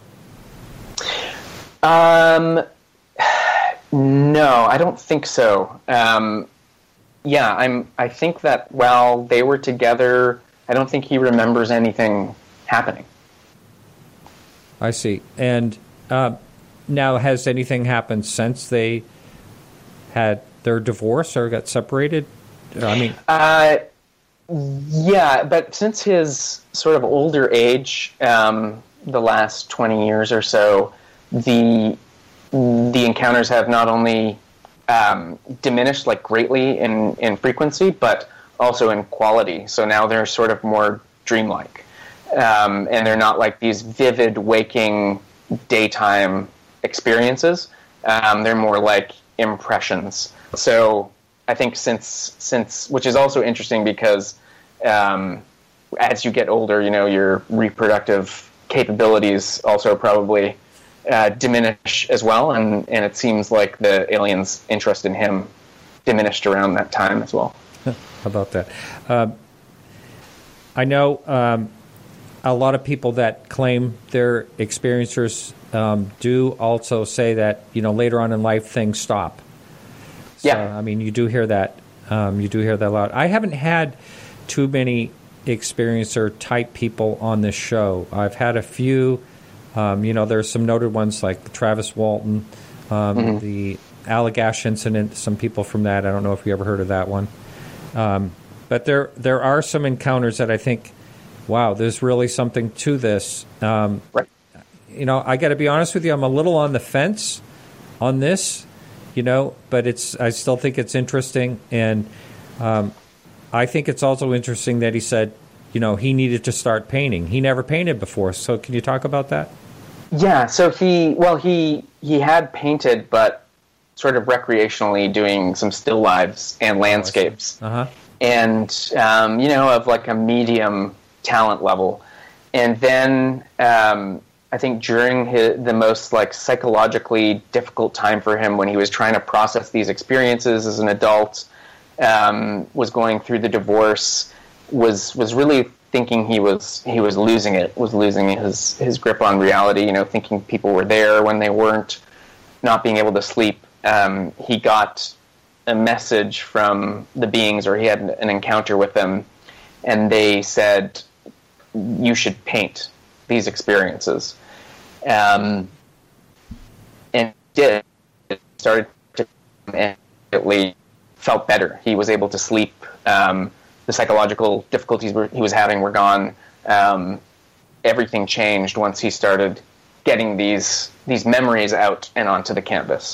Um, no, I don't think so. Um, yeah, I'm. I think that while they were together, I don't think he remembers anything happening. I see. And uh, now, has anything happened since they had their divorce or got separated? I mean, uh, yeah, but since his sort of older age, um, the last twenty years or so, the the encounters have not only um, diminished like greatly in, in frequency, but also in quality. So now they're sort of more dreamlike, um, and they're not like these vivid waking daytime experiences. Um, they're more like impressions. So I think since since which is also interesting because um, as you get older, you know, your reproductive capabilities also probably uh, diminish as well, and, and it seems like the aliens' interest in him diminished around that time as well. How about that? Uh, I know um, a lot of people that claim they're experiencers um, do also say that, you know, later on in life things stop. So, yeah. I mean, you do hear that. Um, you do hear that a lot. I haven't had too many experiencer-type people on this show. I've had a few. Um, you know, there's some noted ones like Travis Walton, um, mm-hmm. the Allagash incident, some people from that. I don't know if you ever heard of that one. Um, but there there are some encounters that I think, wow, there's really something to this. Um, right. You know, I got to be honest with you, I'm a little on the fence on this. You know, but it's. I still think it's interesting, and um, I think it's also interesting that he said, you know, he needed to start painting. He never painted before, so can you talk about that? Yeah. So he, well, he he had painted, but sort of recreationally, doing some still lives and landscapes, uh-huh. and um, you know, of like a medium talent level, and then. Um, I think during his, the most like psychologically difficult time for him, when he was trying to process these experiences as an adult, um, was going through the divorce, was was really thinking he was he was losing it, was losing his his grip on reality. You know, thinking people were there when they weren't, not being able to sleep. Um, he got a message from the beings, or he had an encounter with them, and they said, "You should paint these experiences," um, and he did. It started to immediately felt better. He was able to sleep. Um, the psychological difficulties were, he was having were gone. Um, everything changed once he started getting these these memories out and onto the canvas.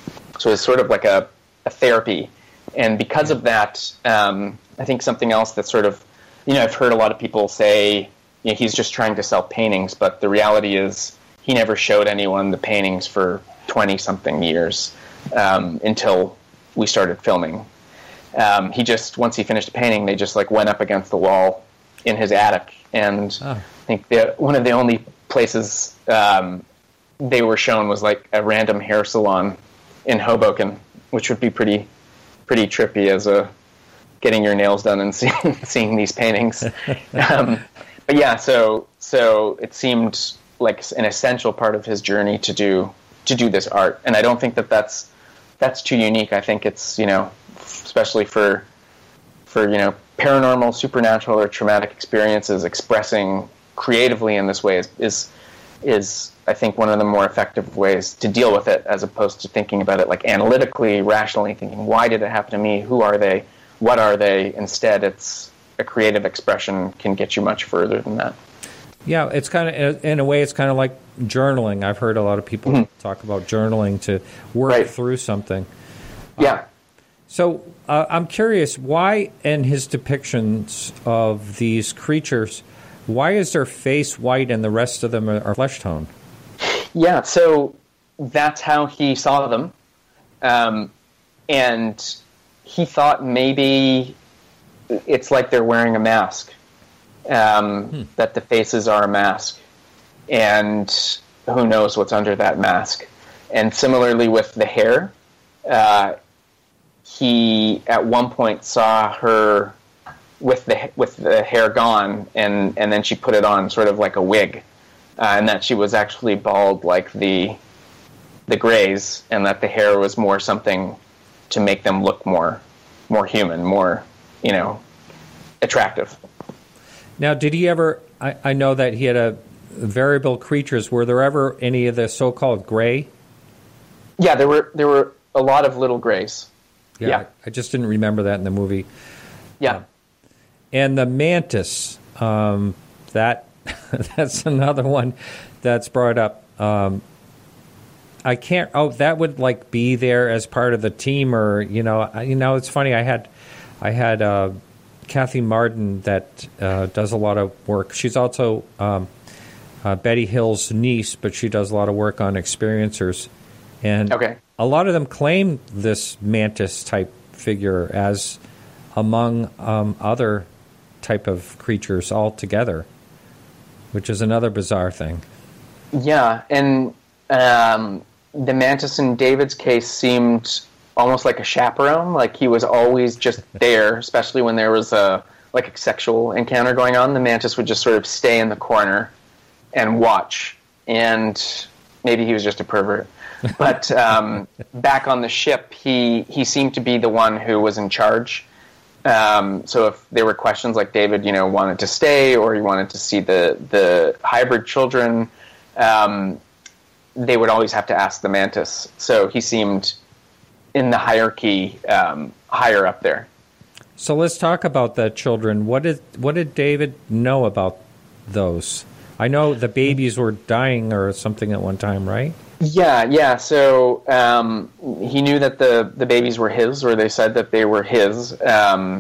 so it's sort of like a, a therapy. And because of that, um, I think something else that's sort of, you know, I've heard a lot of people say, you know, he's just trying to sell paintings, but the reality is he never showed anyone the paintings for twenty-something years um, until we started filming. Um, he just, once he finished a painting, they just like went up against the wall in his attic. And oh. I think the, one of the only places um, they were shown was like a random hair salon in Hoboken, which would be pretty pretty trippy as a getting your nails done and seeing, seeing these paintings. Um, but yeah, so so it seemed like an essential part of his journey to do to do this art. And I don't think that that's that's too unique. I think it's, you know, especially for for you know paranormal, supernatural, or traumatic experiences, expressing creatively in this way is is is I think one of the more effective ways to deal with it, as opposed to thinking about it like analytically, rationally, thinking, why did it happen to me? Who are they? What are they? Instead, it's a creative expression can get you much further than that. Yeah, it's kind of, in a way, it's kind of like journaling. I've heard a lot of people mm-hmm. talk about journaling to work right. through something. Yeah. Uh, so uh, I'm curious, why in his depictions of these creatures, why is their face white and the rest of them are, are flesh tone? Yeah, so that's how he saw them. Um, and he thought maybe it's like they're wearing a mask, um, hmm. that the faces are a mask. And who knows what's under that mask. And similarly with the hair, uh, he at one point saw her with the with the hair gone, and, and then she put it on sort of like a wig. Uh, and that she was actually bald like the the Greys, and that the hair was more something to make them look more more human, more, you know, attractive. Now, did he ever, I, I know that he had a variable creatures, were there ever any of the so-called Grey? Yeah, there were there were a lot of little Greys. Yeah, yeah. I, I just didn't remember that in the movie. Yeah. Uh, and the mantis, um, that that's another one that's brought up. Um, I can't. Oh, that would like be there as part of the team, or you know, you know. It's funny. I had, I had uh, Kathy Martin that uh, does a lot of work. She's also um, uh, Betty Hill's niece, but she does a lot of work on experiencers, and okay. a lot of them claim this mantis type figure as among um, other type of creatures altogether, which is another bizarre thing. Yeah, and um, the mantis in David's case seemed almost like a chaperone, like he was always just there, especially when there was a like a sexual encounter going on. The mantis would just sort of stay in the corner and watch, and maybe he was just a pervert. But um, back on the ship, he, he seemed to be the one who was in charge. Um, so if there were questions like David, you know, wanted to stay, or he wanted to see the the hybrid children, um, they would always have to ask the mantis. So he seemed in the hierarchy um, higher up there. So let's talk about the children. What did what did David know about those? I know the babies were dying or something at one time, right? Yeah, yeah. So um, he knew that the, the babies were his, or they said that they were his, um,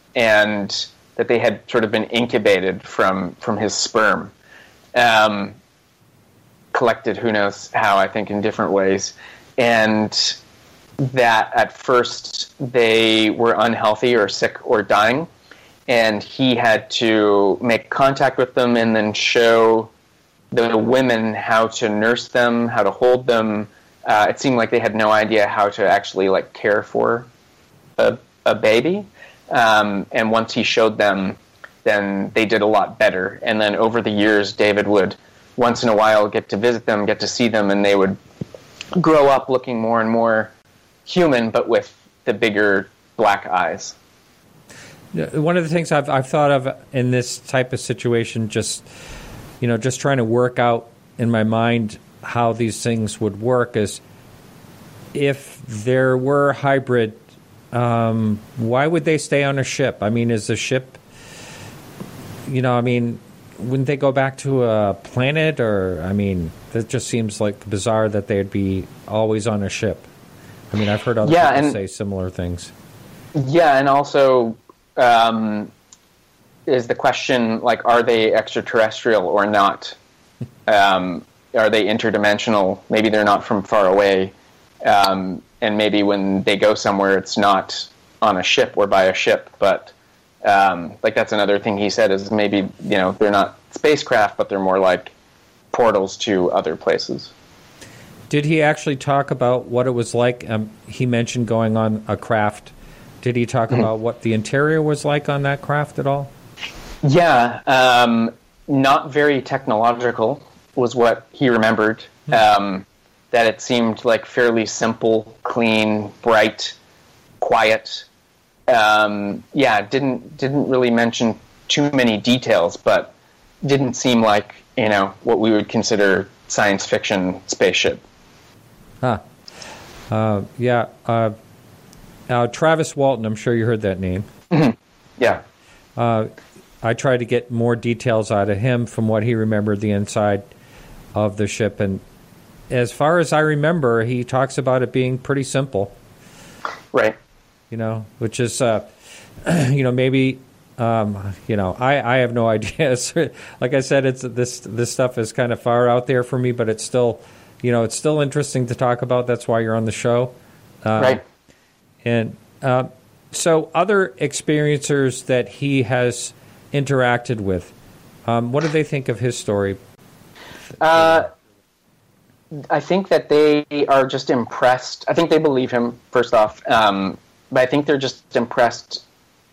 and that they had sort of been incubated from, from his sperm. Um, collected, who knows how, I think, in different ways. And that at first they were unhealthy or sick or dying, and he had to make contact with them and then show the women how to nurse them, how to hold them. Uh, it seemed like they had no idea how to actually like care for a, a baby. Um, and once he showed them, then they did a lot better. And then over the years, David would once in a while get to visit them, get to see them, and they would grow up looking more and more human, but with the bigger black eyes. One of the things I've I've thought of in this type of situation, just you know, just trying to work out in my mind how these things would work, is if there were hybrid, um, why would they stay on a ship? I mean, is the ship, you know, I mean, wouldn't they go back to a planet? Or, I mean, that just seems like bizarre that they'd be always on a ship. I mean, I've heard other yeah, people and, say similar things. Yeah, and also um, is the question, like, are they extraterrestrial or not? Um, are they interdimensional? Maybe they're not from far away. Um, and maybe when they go somewhere, it's not on a ship or by a ship, but um, like that's another thing he said is maybe, you know, they're not spacecraft, but they're more like portals to other places. Did he actually talk about what it was like? Um, he mentioned going on a craft. Did he talk mm-hmm. about what the interior was like on that craft at all? Yeah, um, not very technological was what he remembered. Mm-hmm. Um, that it seemed like fairly simple, clean, bright, quiet. Um, yeah, didn't didn't really mention too many details, but didn't seem like, you know, what we would consider science fiction spaceship. Huh. Uh, yeah. Uh, uh, Travis Walton, I'm sure you heard that name. Mm-hmm. Yeah. Uh, I tried to get more details out of him from what he remembered the inside of the ship, and as far as I remember, he talks about it being pretty simple. Right. You know, which is, uh, you know, maybe, um, you know, I, I have no idea. Like I said, it's this this stuff is kind of far out there for me, but it's still, you know, it's still interesting to talk about. That's why you're on the show. Uh, right. And uh, so other experiencers that he has interacted with, um, what do they think of his story? Uh I think that they are just impressed. I think they believe him, first off, um, but I think they're just impressed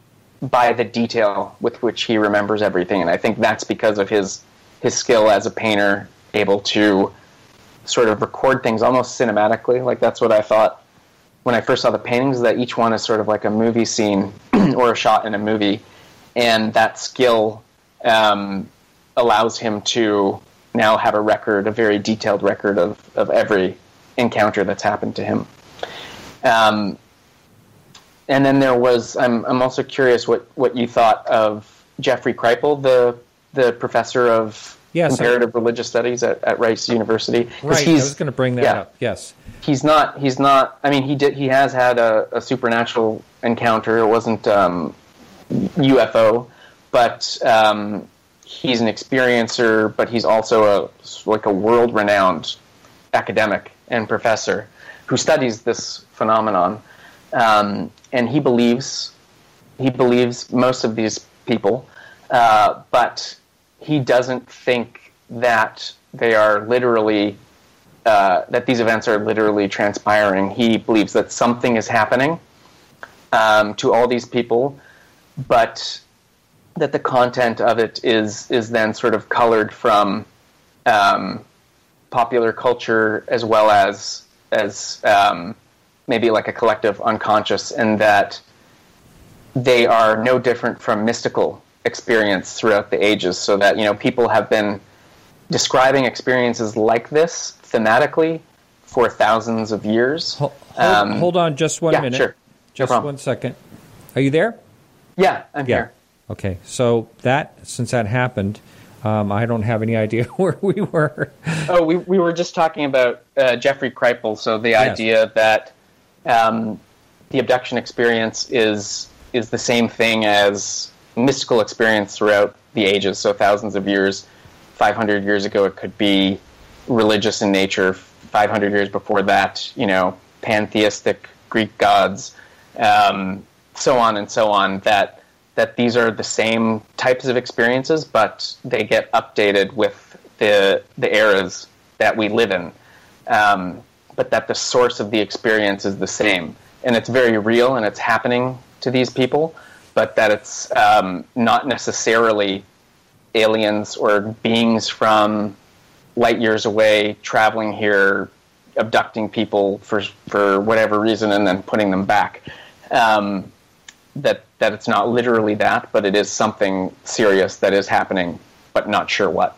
by the detail with which he remembers everything, and I think that's because of his his skill as a painter, able to sort of record things almost cinematically. Like that's what I thought when I first saw the paintings, that each one is sort of like a movie scene or a shot in a movie, and that skill um, allows him to now have a record, a very detailed record of, of every encounter that's happened to him. Um, and then there was, I'm I'm also curious what, what you thought of Jeffrey Kripal, the the professor of yes, comparative I, religious studies at, at Rice University. Right, he's, I was going to bring that yeah, up. Yes, he's not. He's not. I mean, he did. He has had a, a supernatural encounter. It wasn't um, U F O, but. Um, He's an experiencer, but he's also a like a world-renowned academic and professor who studies this phenomenon, um, and he believes he believes most of these people, uh, but he doesn't think that they are literally uh, that these events are literally transpiring. He believes that something is happening um, to all these people, but that the content of it is is then sort of colored from um, popular culture as well as as um, maybe like a collective unconscious, and that they are no different from mystical experience throughout the ages. So that, you know, people have been describing experiences like this thematically for thousands of years. Hold, hold, um, hold on just one yeah, minute. Sure. Just no one second. Are you there? Yeah, I'm yeah. here. Okay, so that since that happened, um, I don't have any idea where we were. oh, we we were just talking about uh, Jeffrey Kripal. So the yes. idea that um, the abduction experience is is the same thing as mystical experience throughout the ages. So thousands of years, five hundred years ago, it could be religious in nature. five hundred years before that, you know, pantheistic Greek gods, um, so on and so on. That. that these are the same types of experiences, but they get updated with the the eras that we live in. Um, but that the source of the experience is the same. And it's very real and it's happening to these people, but that it's um, not necessarily aliens or beings from light years away traveling here, abducting people for for whatever reason and then putting them back. Um, that that it's not literally that, but it is something serious that is happening, but not sure what.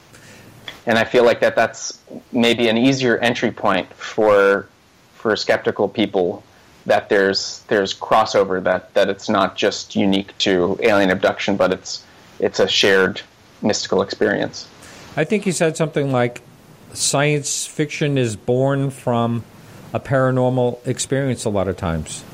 And I feel like that that's maybe an easier entry point for for skeptical people, that there's there's crossover, that, that it's not just unique to alien abduction, but it's it's a shared mystical experience. I think he said something like science fiction is born from a paranormal experience a lot of times.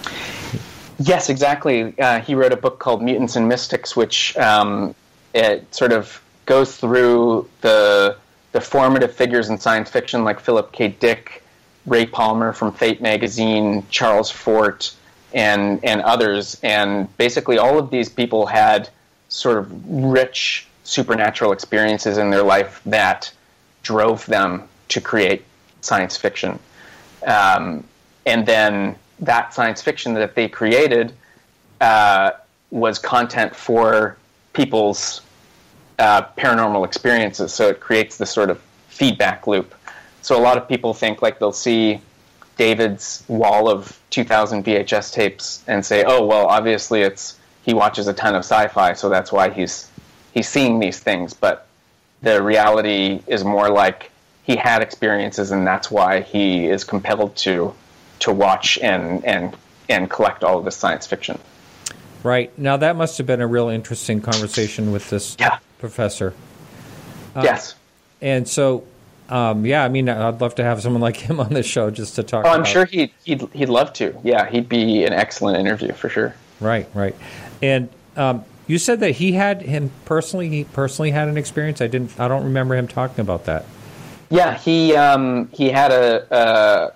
Yes, exactly. Uh, he wrote a book called Mutants and Mystics, which um, it sort of goes through the the formative figures in science fiction like Philip K. Dick, Ray Palmer from Fate magazine, Charles Fort, and and others. And basically all of these people had sort of rich supernatural experiences in their life that drove them to create science fiction. Um, and then that science fiction that they created uh, was content for people's uh, paranormal experiences. So it creates this sort of feedback loop. So a lot of people think like they'll see David's wall of two thousand V H S tapes and say, oh, well, obviously it's he watches a ton of sci-fi, so that's why he's he's seeing these things. But the reality is more like he had experiences, and that's why he is compelled to to watch and and and collect all of this science fiction. Right. Now, that must have been a real interesting conversation with this yeah. professor. Uh, yes. And so, um, yeah, I mean, I'd love to have someone like him on the show just to talk oh, about... I'm sure he'd, he'd, he'd love to. Yeah, he'd be an excellent interview for sure. Right, right. And um, you said that he had him personally, he personally had an experience. I didn't, I don't remember him talking about that. Yeah, he um, he had a, a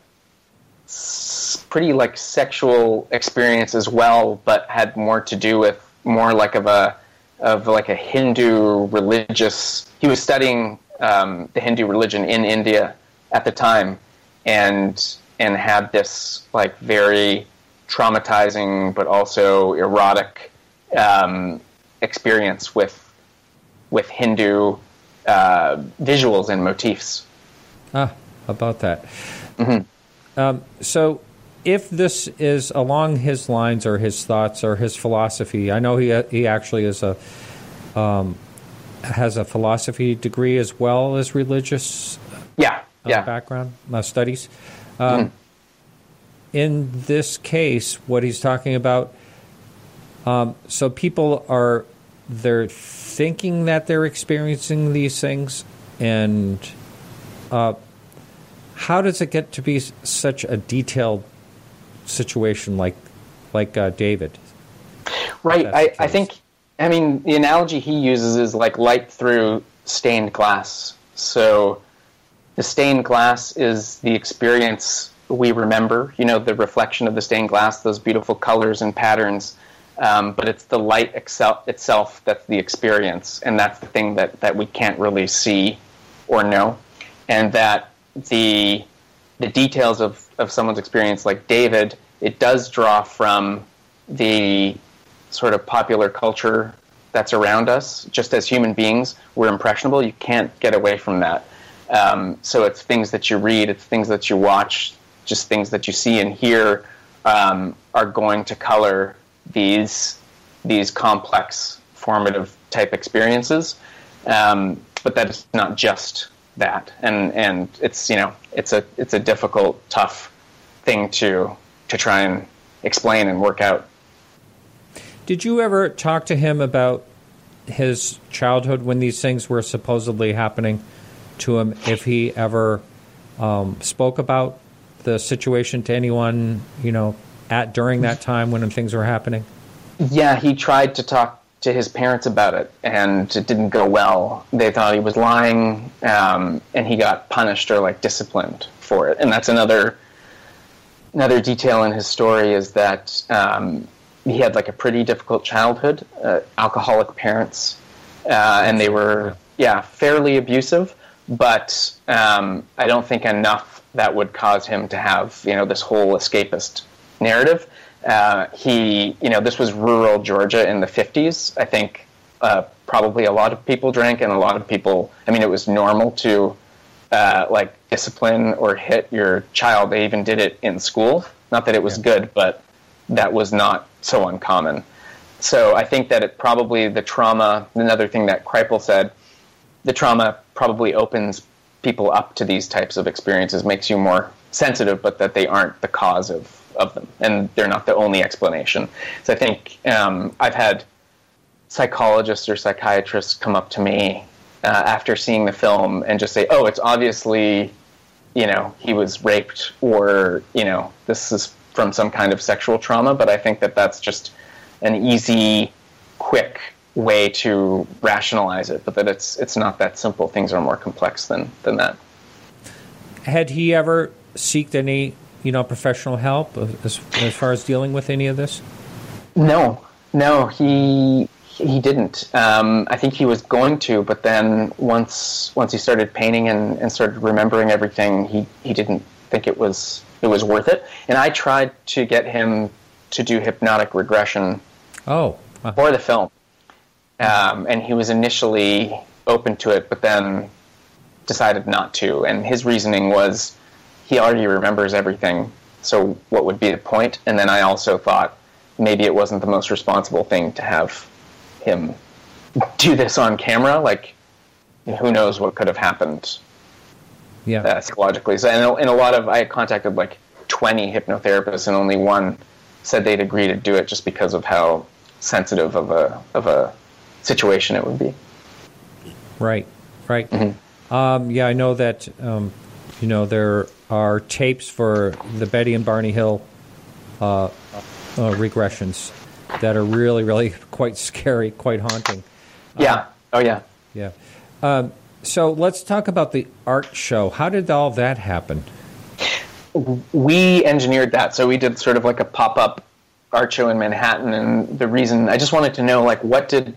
s- pretty like sexual experience as well, but had more to do with more like of a of like a Hindu religious. He was studying um, the Hindu religion in India at the time, and and had this like very traumatizing but also erotic um, experience with with Hindu uh, visuals and motifs. Ah, about that. Mm-hmm. Um, so, if this is along his lines or his thoughts or his philosophy, I know he he actually is a um, has a philosophy degree as well as religious yeah uh, yeah background uh, studies. Um, mm-hmm. In this case, what he's talking about, um, so people are they're thinking that they're experiencing these things, and uh, how does it get to be such a detailed situation like like uh, David? Right. I, I think, I mean, the analogy he uses is like light through stained glass. So the stained glass is the experience we remember, you know, the reflection of the stained glass, those beautiful colors and patterns. Um, but it's the light excel- itself that's the experience, and that's the thing that, that we can't really see or know. And that the the details of, of someone's experience, like David, it does draw from the sort of popular culture that's around us. Just as human beings, we're impressionable. You can't get away from that. Um, so it's things that you read, it's things that you watch, just things that you see and hear um, are going to color these these complex, formative type experiences. Um, but that is not just that, and and it's you know it's a it's a difficult, tough thing to to try and explain and work out. Did you ever talk to him about his childhood when these things were supposedly happening to him? If he ever um, spoke about the situation to anyone, you know, at during that time when things were happening? Yeah, he tried to talk to his parents about it, and it didn't go well. They thought he was lying, um, and he got punished or like disciplined for it. And that's another another detail in his story is that um, he had like a pretty difficult childhood, uh, alcoholic parents, uh, and they were yeah fairly abusive. But um, I don't think enough that would cause him to have you know this whole escapist narrative. Uh, he, you know, this was rural Georgia in the fifties. I think uh, probably a lot of people drank, and a lot of people, I mean, it was normal to, uh, like, discipline or hit your child. They even did it in school. Not that it was yeah. good, but that was not so uncommon. So I think that it probably, the trauma, another thing that Kripal said, the trauma probably opens people up to these types of experiences, makes you more sensitive, but that they aren't the cause of of them, and they're not the only explanation. So I think um, I've had psychologists or psychiatrists come up to me uh, after seeing the film and just say, oh, it's obviously you know, he was raped or, you know, this is from some kind of sexual trauma, but I think that that's just an easy, quick way to rationalize it, but that it's it's not that simple. Things are more complex than, than that. Had he ever sought any, you know, professional help as, as far as dealing with any of this? No, no, he he didn't. Um, I think he was going to, but then once once he started painting and, and started remembering everything, he, he didn't think it was it was worth it. And I tried to get him to do hypnotic regression oh. uh. for the film. Um, and he was initially open to it, but then decided not to. And his reasoning was he already remembers everything, so what would be the point? And then I also thought maybe it wasn't the most responsible thing to have him do this on camera. Like, who knows what could have happened yeah. uh, psychologically. So, and, and a lot of, I had contacted like twenty hypnotherapists, and only one said they'd agree to do it just because of how sensitive of a of a situation it would be. Right, right. Mm-hmm. Um, yeah, I know that, um, you know, there are tapes for the Betty and Barney Hill uh, uh, regressions that are really, really quite scary, quite haunting. Yeah. Uh, oh, yeah. Yeah. Um, so let's talk about the art show. How did all that happen? We engineered that. So we did sort of like a pop-up art show in Manhattan, and the reason I just wanted to know, like, what did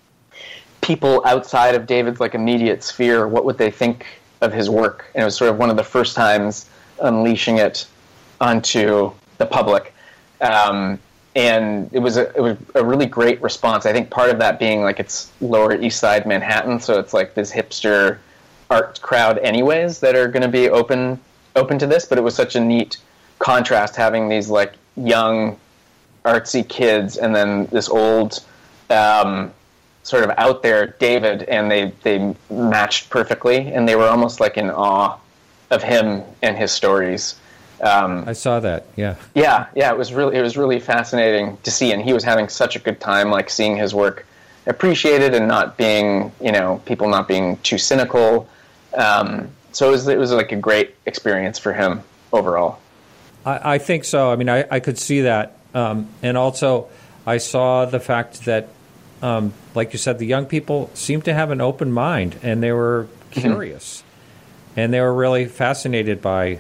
people outside of David's like immediate sphere, what would they think of his work? And it was sort of one of the first times unleashing it onto the public, um, and it was a it was a really great response. I think part of that being like it's Lower East Side Manhattan, so it's like this hipster art crowd anyways that are going to be open open to this. But it was such a neat contrast having these like young artsy kids and then this old um, sort of out there David, and they, they matched perfectly, and they were almost like in awe of him and his stories. Um, I saw that, yeah. Yeah, yeah, it was really it was really fascinating to see, and he was having such a good time, like seeing his work appreciated and not being, you know, people not being too cynical. Um, so it was it was like a great experience for him overall. I, I think so. I mean, I, I could see that. Um, and also, I saw the fact that, um, like you said, the young people seemed to have an open mind, and they were curious. Mm-hmm. And they were really fascinated by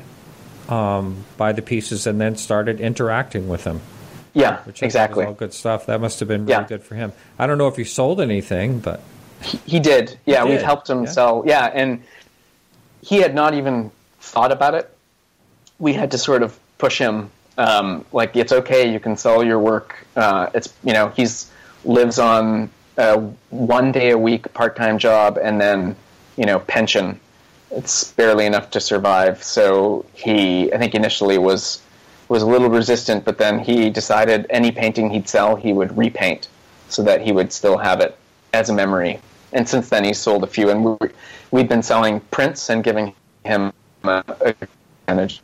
um, by the pieces, and then started interacting with them. Yeah, which I exactly. Was all good stuff. That must have been really yeah. good for him. I don't know if he sold anything, but... He, he did. Yeah, he did. We've helped him yeah. sell. Yeah, and he had not even thought about it. We had to sort of push him. Um, like, it's okay, you can sell your work. Uh, it's, you know, he's lives on a one day a week part-time job and then, you know, pension. It's barely enough to survive. So he, I think initially was was a little resistant, but then he decided any painting he'd sell, he would repaint so that he would still have it as a memory. And since then, he's sold a few, and we, we've been selling prints and giving him a advantage.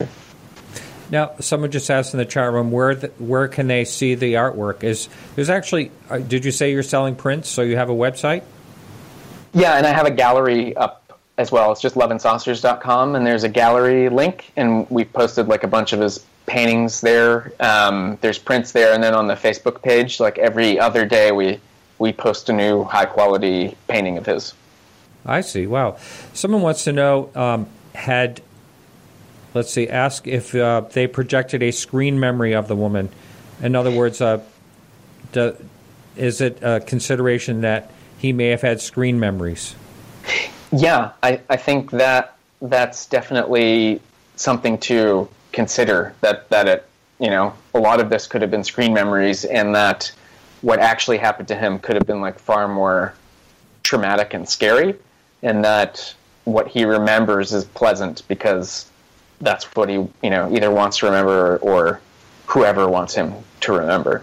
Now, someone just asked in the chat room, where the, where can they see the artwork? Is there's actually, uh, did you say you're selling prints, so you have a website? Yeah, and I have a gallery up as well. It's just love and saucers dot com, and there's a gallery link, and we posted like a bunch of his paintings there. Um, there's prints there, and then on the Facebook page, like every other day, we, we post a new high-quality painting of his. I see. Wow. Someone wants to know, um, had... Let's see, ask if uh, they projected a screen memory of the woman. In other words, uh, do, is it a consideration that he may have had screen memories? Yeah, I, I think that that's definitely something to consider, that, that it, you know, a lot of this could have been screen memories, and that what actually happened to him could have been like far more traumatic and scary, and that what he remembers is pleasant because that's what he, you know, either wants to remember or whoever wants him to remember.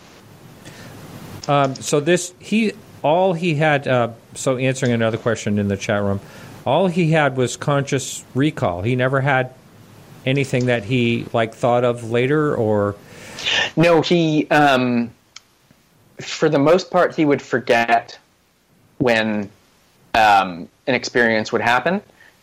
Um, so this, he, all he had, uh, so answering another question in the chat room, all he had was conscious recall. He never had anything that he, like, thought of later, or? No, he, um, for the most part, he would forget when um, an experience would happen.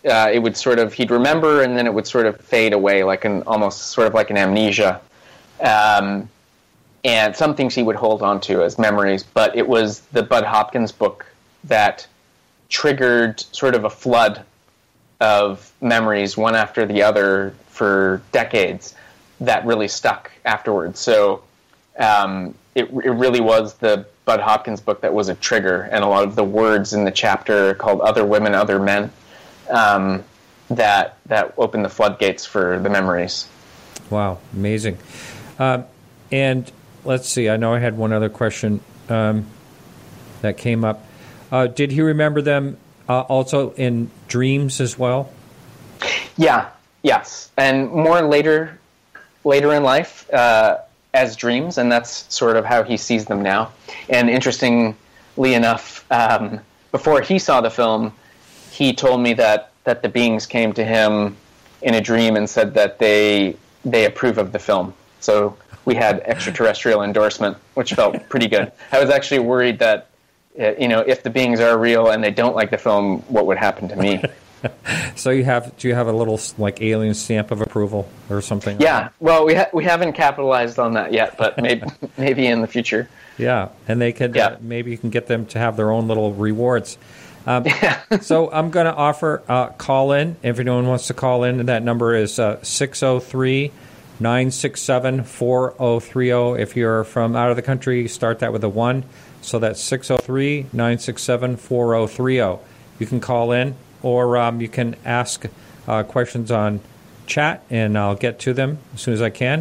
uh, it would sort of, he'd remember and then it would sort of fade away, like an almost sort of like an amnesia. Um, and some things he would hold on to as memories, but it was the Bud Hopkins book that triggered sort of a flood of memories, one after the other, for decades, that really stuck afterwards. So um, it, it really was the Bud Hopkins book that was a trigger, and a lot of the words in the chapter called Other Women, Other Men, um, that that opened the floodgates for the memories. Wow, amazing. Um, and let's see, I know I had one other question um, that came up. Uh, did he remember them uh, also in dreams as well? Yeah, yes. And more later later in life uh, as dreams, and that's sort of how he sees them now. And interestingly enough, um, before he saw the film, he told me that, that the beings came to him in a dream and said that they they approve of the film. So we had extraterrestrial endorsement, which felt pretty good. I was actually worried that, uh, you know, if the beings are real and they don't like the film, what would happen to me? So you have, do you have a little like alien stamp of approval or something? Yeah, like well, we ha- we haven't capitalized on that yet, but maybe maybe in the future. Yeah, and they could, yeah. uh, maybe you can get them to have their own little rewards. Um, yeah. So I'm going to offer uh, call in. If anyone wants to call in, that number is uh, six oh three, nine six seven, four oh three oh. If you're from out of the country, start that with a one. So that's six oh three, nine six seven, four oh three oh. You can call in, or um, you can ask uh, questions on chat, and I'll get to them as soon as I can.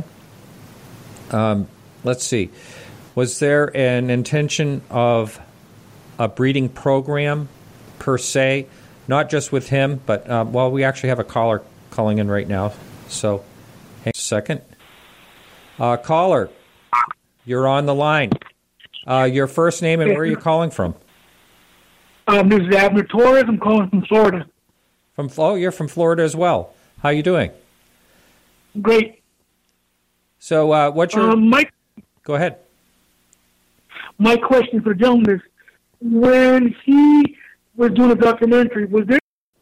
Um, let's see. Was there an intention of a breeding program per se, not just with him, but, uh, well, we actually have a caller calling in right now, so hang on a second. Uh, caller, you're on the line. Uh, your first name and where are you calling from? Um, this is Abner Torres. I'm calling from Florida. From Oh, you're from Florida as well. How are you doing? Great. So uh, what's your... Um, my, Go ahead. My question for the gentleman is, when he was doing a documentary, was there...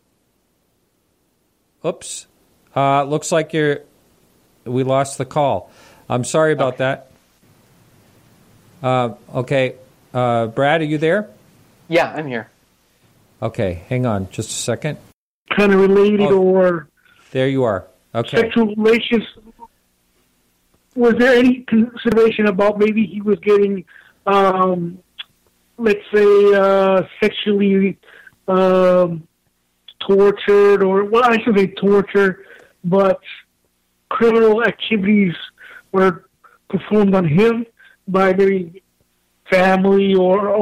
Oops. Uh, looks like you're... We lost the call. I'm sorry about okay. that. Uh, okay. Uh, Brad, are you there? Yeah, I'm here. Okay, hang on just a second. Kind of related oh, or... There you are. Okay. Sexual relations. Was there any consideration about maybe he was getting, um, let's say, uh, sexually um, tortured, or, well, I should say torture, but criminal activities were performed on him by maybe family or...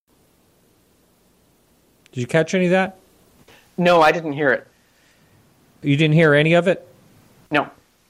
Did you catch any of that? No, I didn't hear it. You didn't hear any of it? No.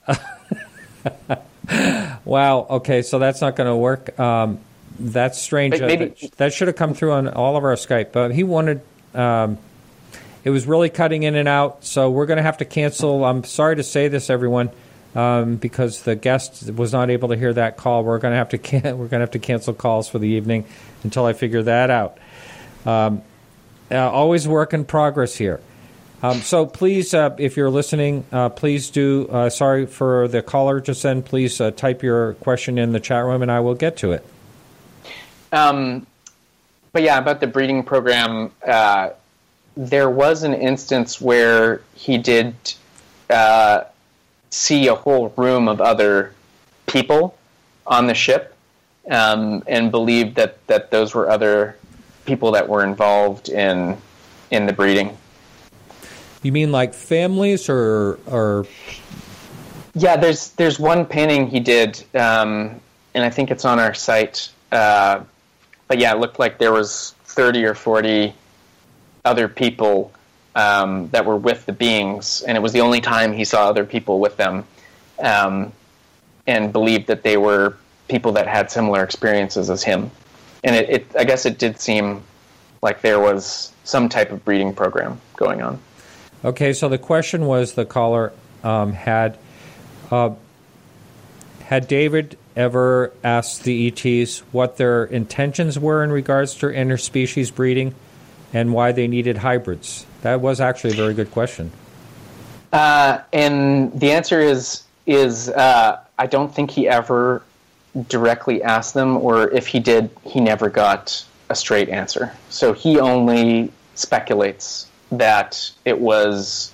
Wow. Okay, so that's not going to work. Um, that's strange. Maybe. Uh, that, that should have come through on all of our Skype. But he wanted... Um, it was really cutting in and out, so we're going to have to cancel. I'm sorry to say this, everyone, um, because the guest was not able to hear that call. We're going to have to can- we're going to have to cancel calls for the evening until I figure that out. Um, uh, always work in progress here. Um, so please, uh, if you're listening, uh, please do, uh, sorry for the caller just then, please uh, type your question in the chat room and I will get to it. Um, but yeah, about the breeding program, uh, there was an instance where he did uh, see a whole room of other people on the ship um, and believed that, that those were other people that were involved in in the breeding. You mean like families or or? Yeah, there's there's one painting he did, um, and I think it's on our site. Uh, but yeah, it looked like there was thirty or forty other people um, that were with the beings, and it was the only time he saw other people with them, um, and believed that they were people that had similar experiences as him. And it, it, I guess it did seem like there was some type of breeding program going on. Okay, so the question was, the caller um, had, uh, had David ever asked the E Ts what their intentions were in regards to interspecies breeding? and why they needed hybrids? That was actually a very good question. Uh, and the answer is is uh, I don't think he ever directly asked them, or if he did, he never got a straight answer. So he only speculates that it was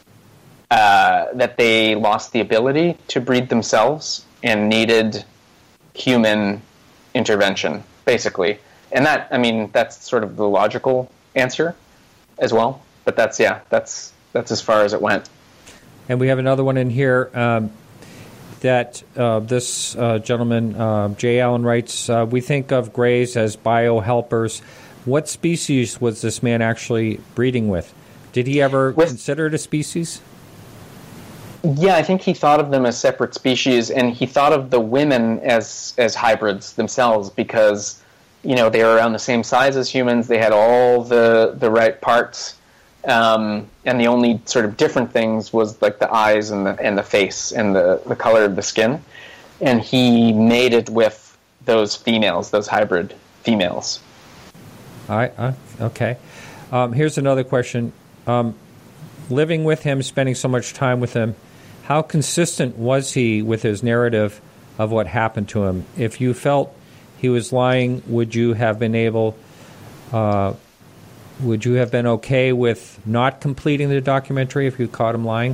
uh, that they lost the ability to breed themselves and needed human intervention, basically. And that, I mean, that's sort of the logical answer as well. But that's, yeah, that's that's as far as it went. And we have another one in here um, that uh, this uh, gentleman, uh, Jay Allen, writes, uh, we think of greys as biohelpers. What species was this man actually breeding with? Did he ever with, consider it a species? Yeah, I think he thought of them as separate species, and he thought of the women as as hybrids themselves because, you know, they were around the same size as humans. They had all the, the right parts. Um, and the only sort of different things was like the eyes and the and the face and the, the color of the skin. And he mated with those females, those hybrid females. All right. Uh, okay. Um, here's another question. Um, living with him, spending so much time with him, how consistent was he with his narrative of what happened to him? If you felt he was lying, would you have been able... Uh, Would you have been okay with not completing the documentary if you caught him lying?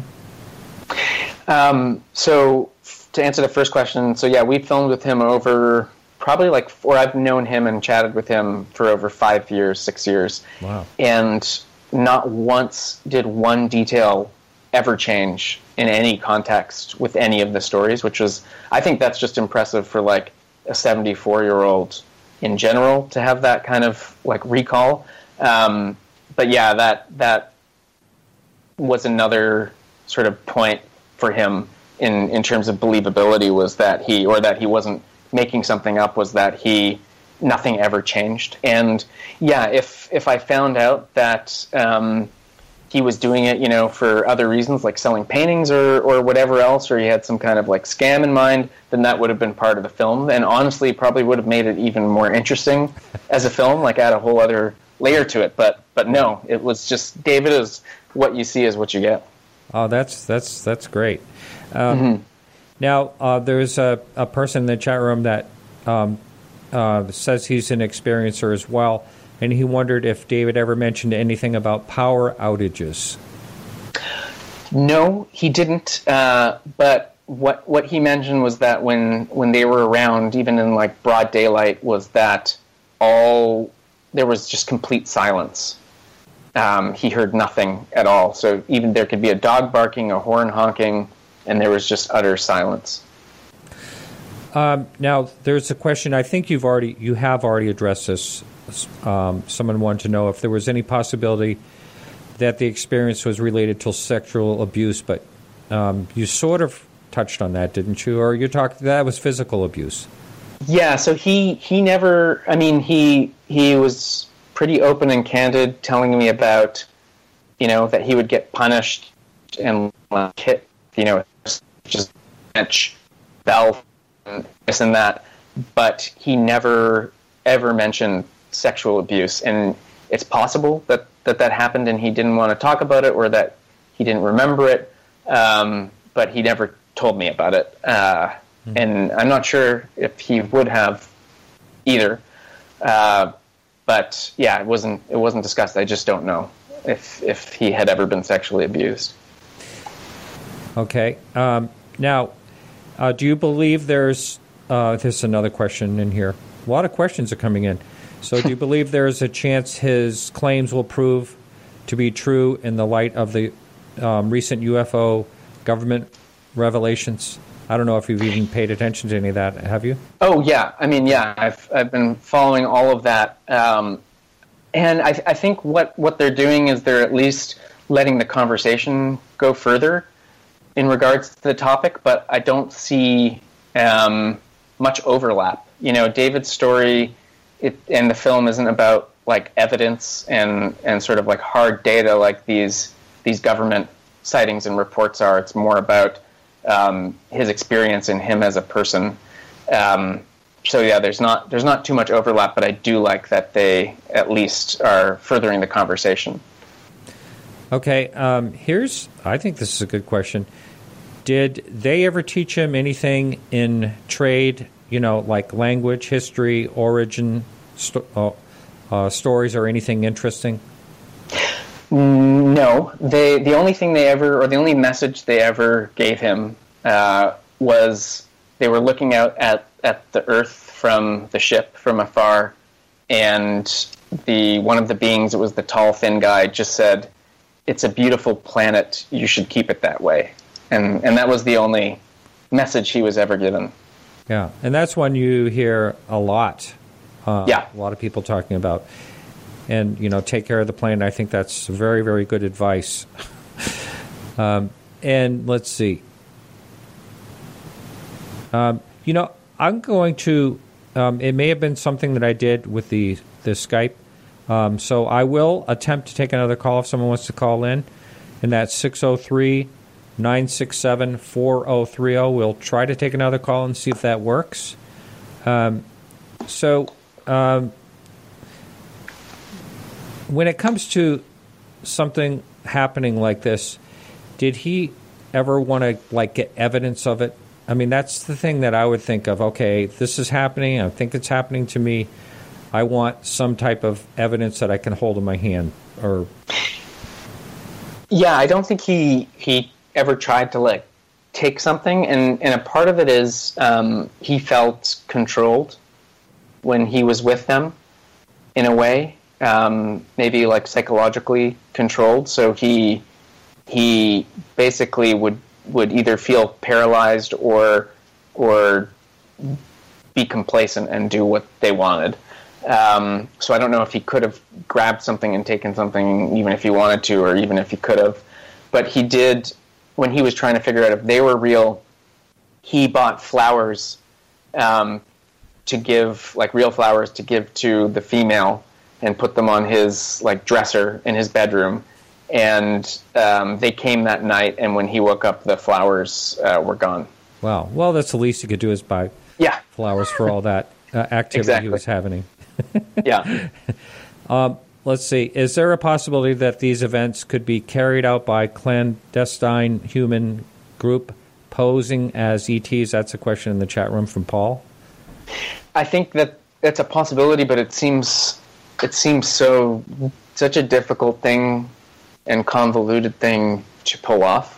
Um, so to answer the first question, so yeah, we filmed with him over probably like, or I've known him and chatted with him for over five years, six years. Wow. And not once did one detail ever change in any context with any of the stories, which was, I think that's just impressive for like a seventy-four-year-old in general to have that kind of like recall. Um, but yeah, that that was another sort of point for him in, in terms of believability, was that he, or that he wasn't making something up, was that he, nothing ever changed. And yeah, if if I found out that um, he was doing it, you know, for other reasons, like selling paintings or, or whatever else, or he had some kind of like scam in mind, then that would have been part of the film. And honestly, probably would have made it even more interesting as a film, like add a whole other layer to it, but but no, it was just, David is what you see is what you get. Oh, that's that's that's great. Um, mm-hmm. Now, uh, there's a, a person in the chat room that um, uh, says he's an experiencer as well, and he wondered if David ever mentioned anything about power outages. No, he didn't. Uh, but what what he mentioned was that when when they were around, even in like broad daylight, was that all there was just complete silence. Um, he heard nothing at all. So even there could be a dog barking, a horn honking, and there was just utter silence. Um, now, there's a question. I think you've already you have already addressed this. Um, someone wanted to know if there was any possibility that the experience was related to sexual abuse, but um, you sort of touched on that, didn't you? Or you talked that was physical abuse. Yeah, so he, he never, I mean, he he was pretty open and candid, telling me about, you know, that he would get punished and like, hit, you know, just bench, bell, and this and that, but he never ever mentioned sexual abuse. And it's possible that that, that happened and he didn't want to talk about it, or that he didn't remember it, um, but he never told me about it. Uh And I'm not sure if he would have either, uh, but yeah, it wasn't it wasn't discussed. I just don't know if if he had ever been sexually abused. Okay. Um, now, uh, do you believe there's uh, there's another question in here? A lot of questions are coming in. So, do you believe there's a chance his claims will prove to be true in the light of the um, recent U F O government revelations? I don't know if you've even paid attention to any of that. Have you? Oh, yeah. I mean, yeah, I've I've been following all of that. Um, and I, I think what, what they're doing is they're at least letting the conversation go further in regards to the topic, but I don't see um, much overlap. You know, David's story it, and the film isn't about, like, evidence and, and sort of, like, hard data like these these government sightings and reports are. It's more about Um, his experience in him as a person. Um, so yeah, there's not there's not too much overlap, but I do like that they at least are furthering the conversation. Okay, um, here's, I think this is a good question. Did they ever teach him anything in trade, you know, like language, history, origin, sto- uh, uh, stories, or anything interesting? No. They, the only thing they ever, or the only message they ever gave him uh, was they were looking out at, at the Earth from the ship from afar, and the one of the beings, it was the tall, thin guy, just said, "It's a beautiful planet. You should keep it that way." And and that was the only message he was ever given. Yeah, and that's one you hear a lot. Uh, yeah. A lot of people talking about. And, you know, take care of the planet. I think that's very, very good advice. um, and let's see. Um, you know, I'm going to, um, it may have been something that I did with the, the Skype. Um, so I will attempt to take another call if someone wants to call in. And that's six oh three, nine six seven, four oh three oh. We'll try to take another call and see if that works. Um, so um, when it comes to something happening like this, did he ever want to like get evidence of it? I mean, that's the thing that I would think of. Okay, this is happening. I think it's happening to me. I want some type of evidence that I can hold in my hand. Or yeah, I don't think he he ever tried to like take something, and, and a part of it is um, he felt controlled when he was with them, in a way, um, maybe like psychologically controlled. So he he basically would would either feel paralyzed or or be complacent and do what they wanted. Um, so I don't know if he could have grabbed something and taken something, even if he wanted to, or even if he could have. But he did, when he was trying to figure out if they were real, he bought flowers um, to give, like real flowers to give to the female, and put them on his like dresser in his bedroom. And um, they came that night, and when he woke up, the flowers uh, were gone. Wow. Well, that's the least he could do is buy yeah. flowers for all that uh, activity exactly. he was having. yeah. Um, let's see. Is there a possibility that these events could be carried out by clandestine human group posing as E Ts? That's a question in the chat room from Paul. I think that that's a possibility, but it seems it seems so such a difficult thing and convoluted thing to pull off.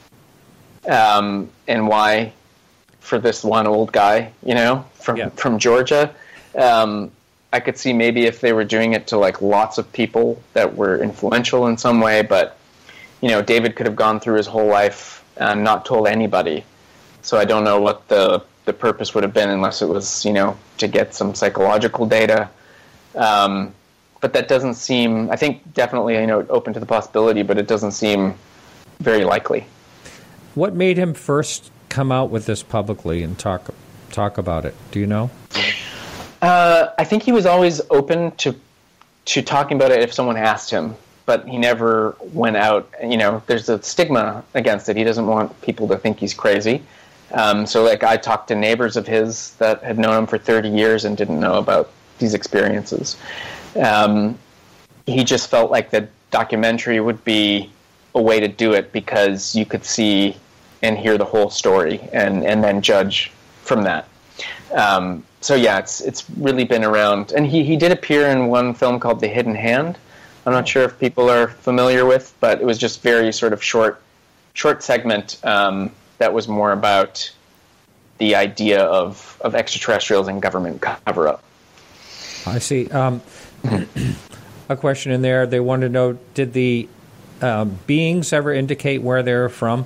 Um, and why for this one old guy, you know, from yeah. from Georgia? Um, I could see maybe if they were doing it to like lots of people that were influential in some way, but you know, David could have gone through his whole life and not told anybody. So I don't know what the the purpose would have been, unless it was, you know, to get some psychological data. Um, but that doesn't seem, I think definitely, you know, open to the possibility, but it doesn't seem very likely. What made him first come out with this publicly and talk talk about it? Do you know? Uh, I think he was always open to to talking about it if someone asked him, but he never went out. You know, there's a stigma against it. He doesn't want people to think he's crazy. Um, so, like, I talked to neighbors of his that had known him for thirty years and didn't know about these experiences. Um, he just felt like the documentary would be a way to do it because you could see and hear the whole story and, and then judge from that. Um, so yeah, it's it's really been around, and he, he did appear in one film called The Hidden Hand. I'm not sure if people are familiar with, but it was just very sort of short, short segment um, that was more about the idea of, of extraterrestrials and government cover-up. I see. Um, a question in there. They wanted to know: did the um, beings ever indicate where they're from?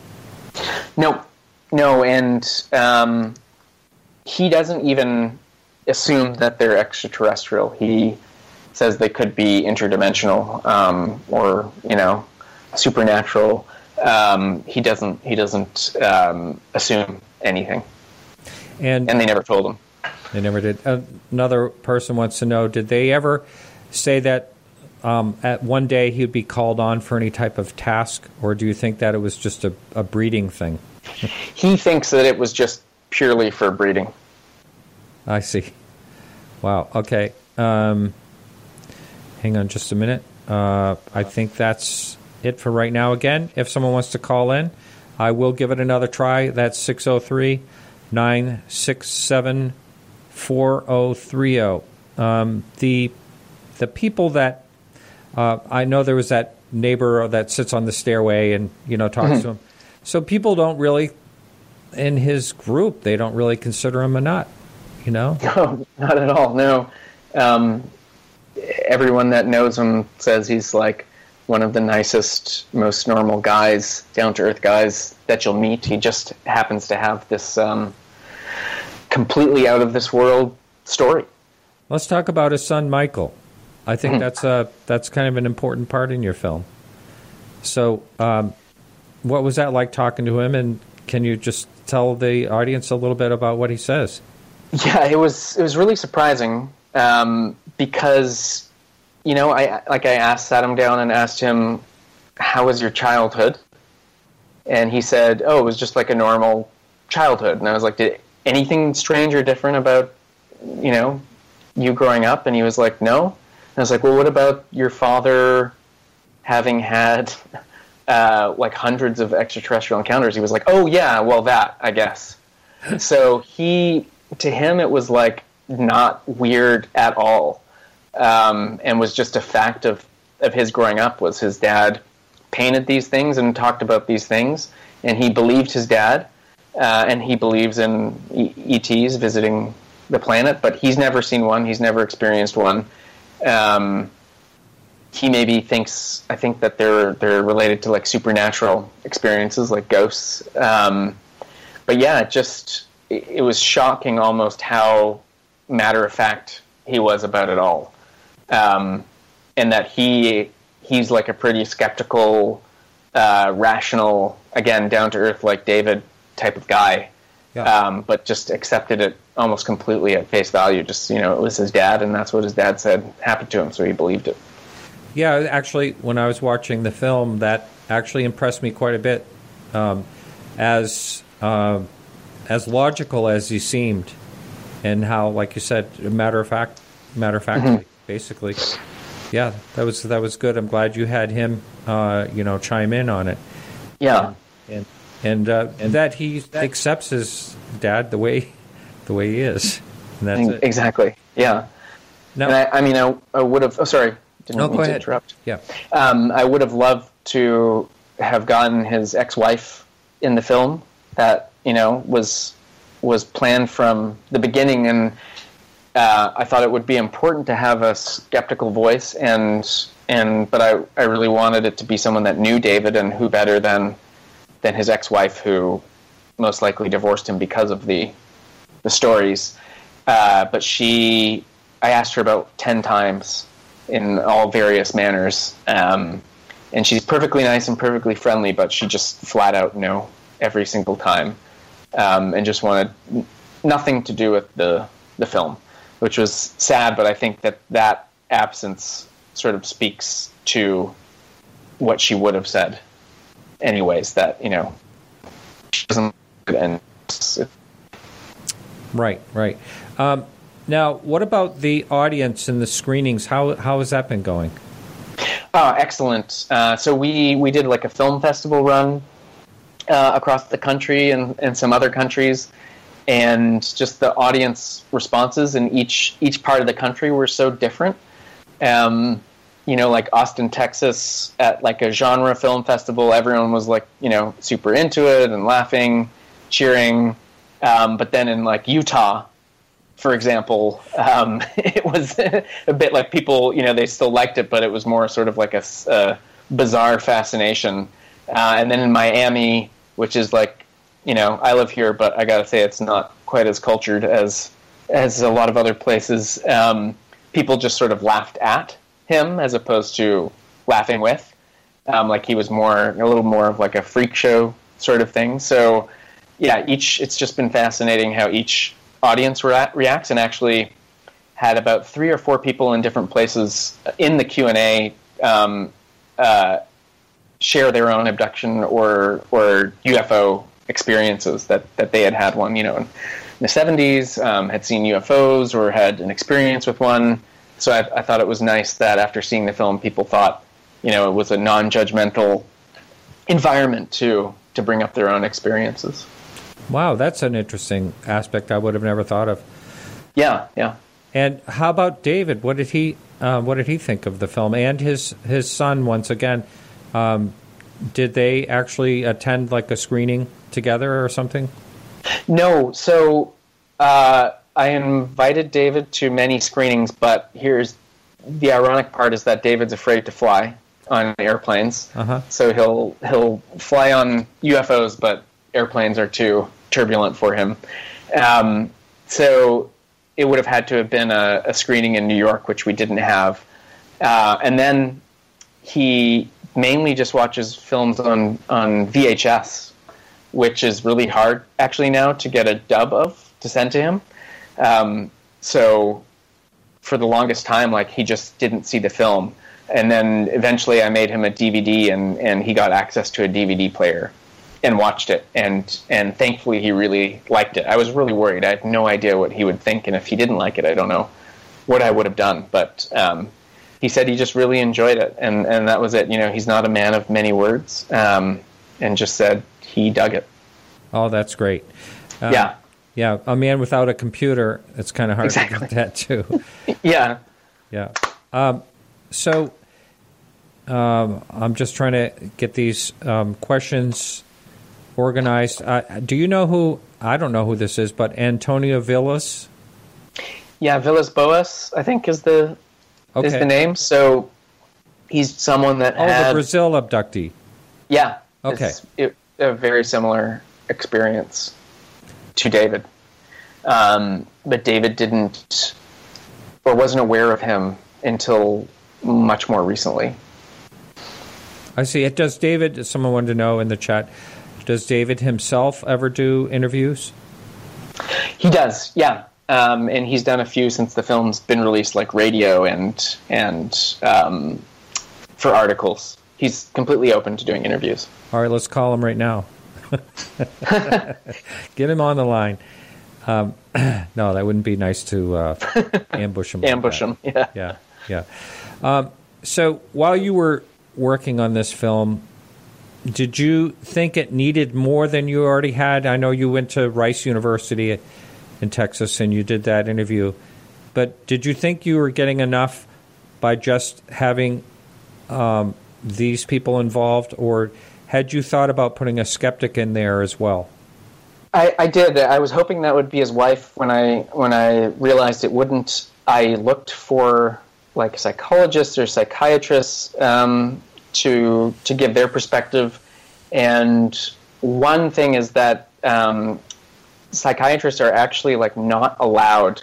No, no, and. Um, He doesn't even assume that they're extraterrestrial. He says they could be interdimensional um, or, you know, supernatural. Um, he doesn't. He doesn't um, assume anything. And and they never told him. They never did. Uh, another person wants to know: did they ever say that um, at one day he would be called on for any type of task, or do you think that it was just a, a breeding thing? He thinks that it was just purely for breeding. I see. Wow. Okay. Um, hang on just a minute. Uh, I think that's it for right now. Again, if someone wants to call in, I will give it another try. That's six oh three, nine six seven, four oh three oh. Um, the the people that uh, I know, there was that neighbor that sits on the stairway and, you know, talks mm-hmm. to him. So people don't really, in his group, they don't really consider him a nut, you know? No, not at all, no. Um, everyone that knows him says he's like one of the nicest, most normal guys, down-to-earth guys that you'll meet. He just happens to have this um, completely out-of-this-world story. Let's talk about his son, Michael. I think mm-hmm. that's a, that's kind of an important part in your film. So um, what was that like talking to him, and can you just tell the audience a little bit about what he says? Yeah, it was it was really surprising um, because, you know, I like I asked, sat him down and asked him, how was your childhood? And he said, oh, it was just like a normal childhood. And I was like, did anything strange or different about, you know, you growing up? And he was like, no. And I was like, well, what about your father having had uh, like hundreds of extraterrestrial encounters? He was like, oh, yeah, well, that, I guess. So he, to him, it was like not weird at all, um, and was just a fact of, of his growing up. Was his dad painted these things and talked about these things, and he believed his dad, uh, and he believes in E Ts visiting the planet, but he's never seen one. He's never experienced one. Um, he maybe thinks, I think that they're they're related to like supernatural experiences, like ghosts. Um, but yeah, it just it, it was shocking almost how matter of fact he was about it all, um, and that he he's like a pretty skeptical, uh, rational, again down to earth like David type of guy. Yeah. Um, but just accepted it almost completely at face value. Just, you know, it was his dad, and that's what his dad said happened to him, so he believed it. Yeah, actually, when I was watching the film, that actually impressed me quite a bit. Um, as uh, as logical as he seemed, and how, like you said, matter of fact, matter of factly, mm-hmm. basically. Yeah, that was that was good. I'm glad you had him, uh, you know, chime in on it. Yeah, and. And, uh, and that he accepts his dad the way the way he is. And that's it. Exactly. Yeah. No. And I, I mean, I, I would have. Oh, sorry. Didn't no, mean go to ahead. interrupt. Yeah. Um, I would have loved to have gotten his ex-wife in the film. That, you know, was was planned from the beginning, and uh, I thought it would be important to have a skeptical voice, and and but I I really wanted it to be someone that knew David, and who better than. than his ex-wife, who most likely divorced him because of the the stories. Uh, but she, I asked her about ten times in all various manners, um, and she's perfectly nice and perfectly friendly, but she just flat out no every single time, um, and just wanted nothing to do with the the film, which was sad. But I think that that absence sort of speaks to what she would have said. Anyways, that, you know, she doesn't. And right, right. Um, now, what about the audience and the screenings? How how has that been going? Oh, excellent. Uh, so we, we did like a film festival run uh, across the country and, and some other countries, and just the audience responses in each each part of the country were so different. Um, You know, like Austin, Texas, at like a genre film festival, everyone was like, you know, super into it and laughing, cheering. Um, but then in like Utah, for example, um, it was a bit like people, you know, they still liked it, but it was more sort of like a, a bizarre fascination. Uh, and then in Miami, which is like, you know, I live here, but I got to say it's not quite as cultured as as a lot of other places. Um, people just sort of laughed at him as opposed to laughing with, um, like he was more a little more of like a freak show sort of thing. So yeah, each it's just been fascinating how each audience rea- reacts, and actually had about three or four people in different places in the Q and A um, uh, share their own abduction or or U F O experiences, that, that they had had one, you know, and the seventies, um, had seen U F Os or had an experience with one. So I, I thought it was nice that after seeing the film, people thought, you know, it was a non-judgmental environment to to bring up their own experiences. Wow, that's an interesting aspect I would have never thought of. Yeah, yeah. And how about David? What did he uh, what did he think of the film? And his his son, once again, um, did they actually attend like a screening together or something? No. So uh, I invited David to many screenings, but here's the ironic part: is that David's afraid to fly on airplanes. Uh-huh. So he'll he'll fly on U F Os, but airplanes are too turbulent for him. Um, so it would have had to have been a, a screening in New York, which we didn't have. Uh, and then he mainly just watches films on, on V H S, which is really hard actually now to get a dub of to send to him. Um, so for the longest time, like, he just didn't see the film. And then eventually I made him a D V D, and, and he got access to a D V D player and watched it. And, and thankfully he really liked it. I was really worried. I had no idea what he would think. And if he didn't like it, I don't know what I would have done. But um, he said he just really enjoyed it. And, and that was it. You know, he's not a man of many words, um, and just said he dug it. Oh, that's great. Um, yeah. Yeah, a man without a computer, it's kind of hard exactly. to get that too. yeah. Yeah. Um, so um, I'm just trying to get these um, questions organized. Uh, do you know who, I don't know who this is, but Antonio Villas? Yeah, Villas Boas, I think, is the okay. is the name. So he's someone that Oh, had... the Brazil abductee. Yeah. Okay. It's it, a very similar experience to David. Um, but David didn't, or wasn't aware of him until much more recently. I see. It does David, someone wanted to know in the chat, does David himself ever do interviews? He does, yeah. Um, and he's done a few since the film's been released, like radio and and um, for articles. He's completely open to doing interviews. All right, let's call him right now. Get him on the line. Um, no, that wouldn't be nice to uh, ambush him. ambush like him, yeah. Yeah, yeah. Um, so while you were working on this film, did you think it needed more than you already had? I know you went to Rice University in Texas and you did that interview, but did you think you were getting enough by just having um, these people involved, or had you thought about putting a skeptic in there as well? I, I did. I was hoping that would be his wife. When I when I realized it wouldn't, I looked for like psychologists or psychiatrists um, to to give their perspective. And one thing is that um, psychiatrists are actually like not allowed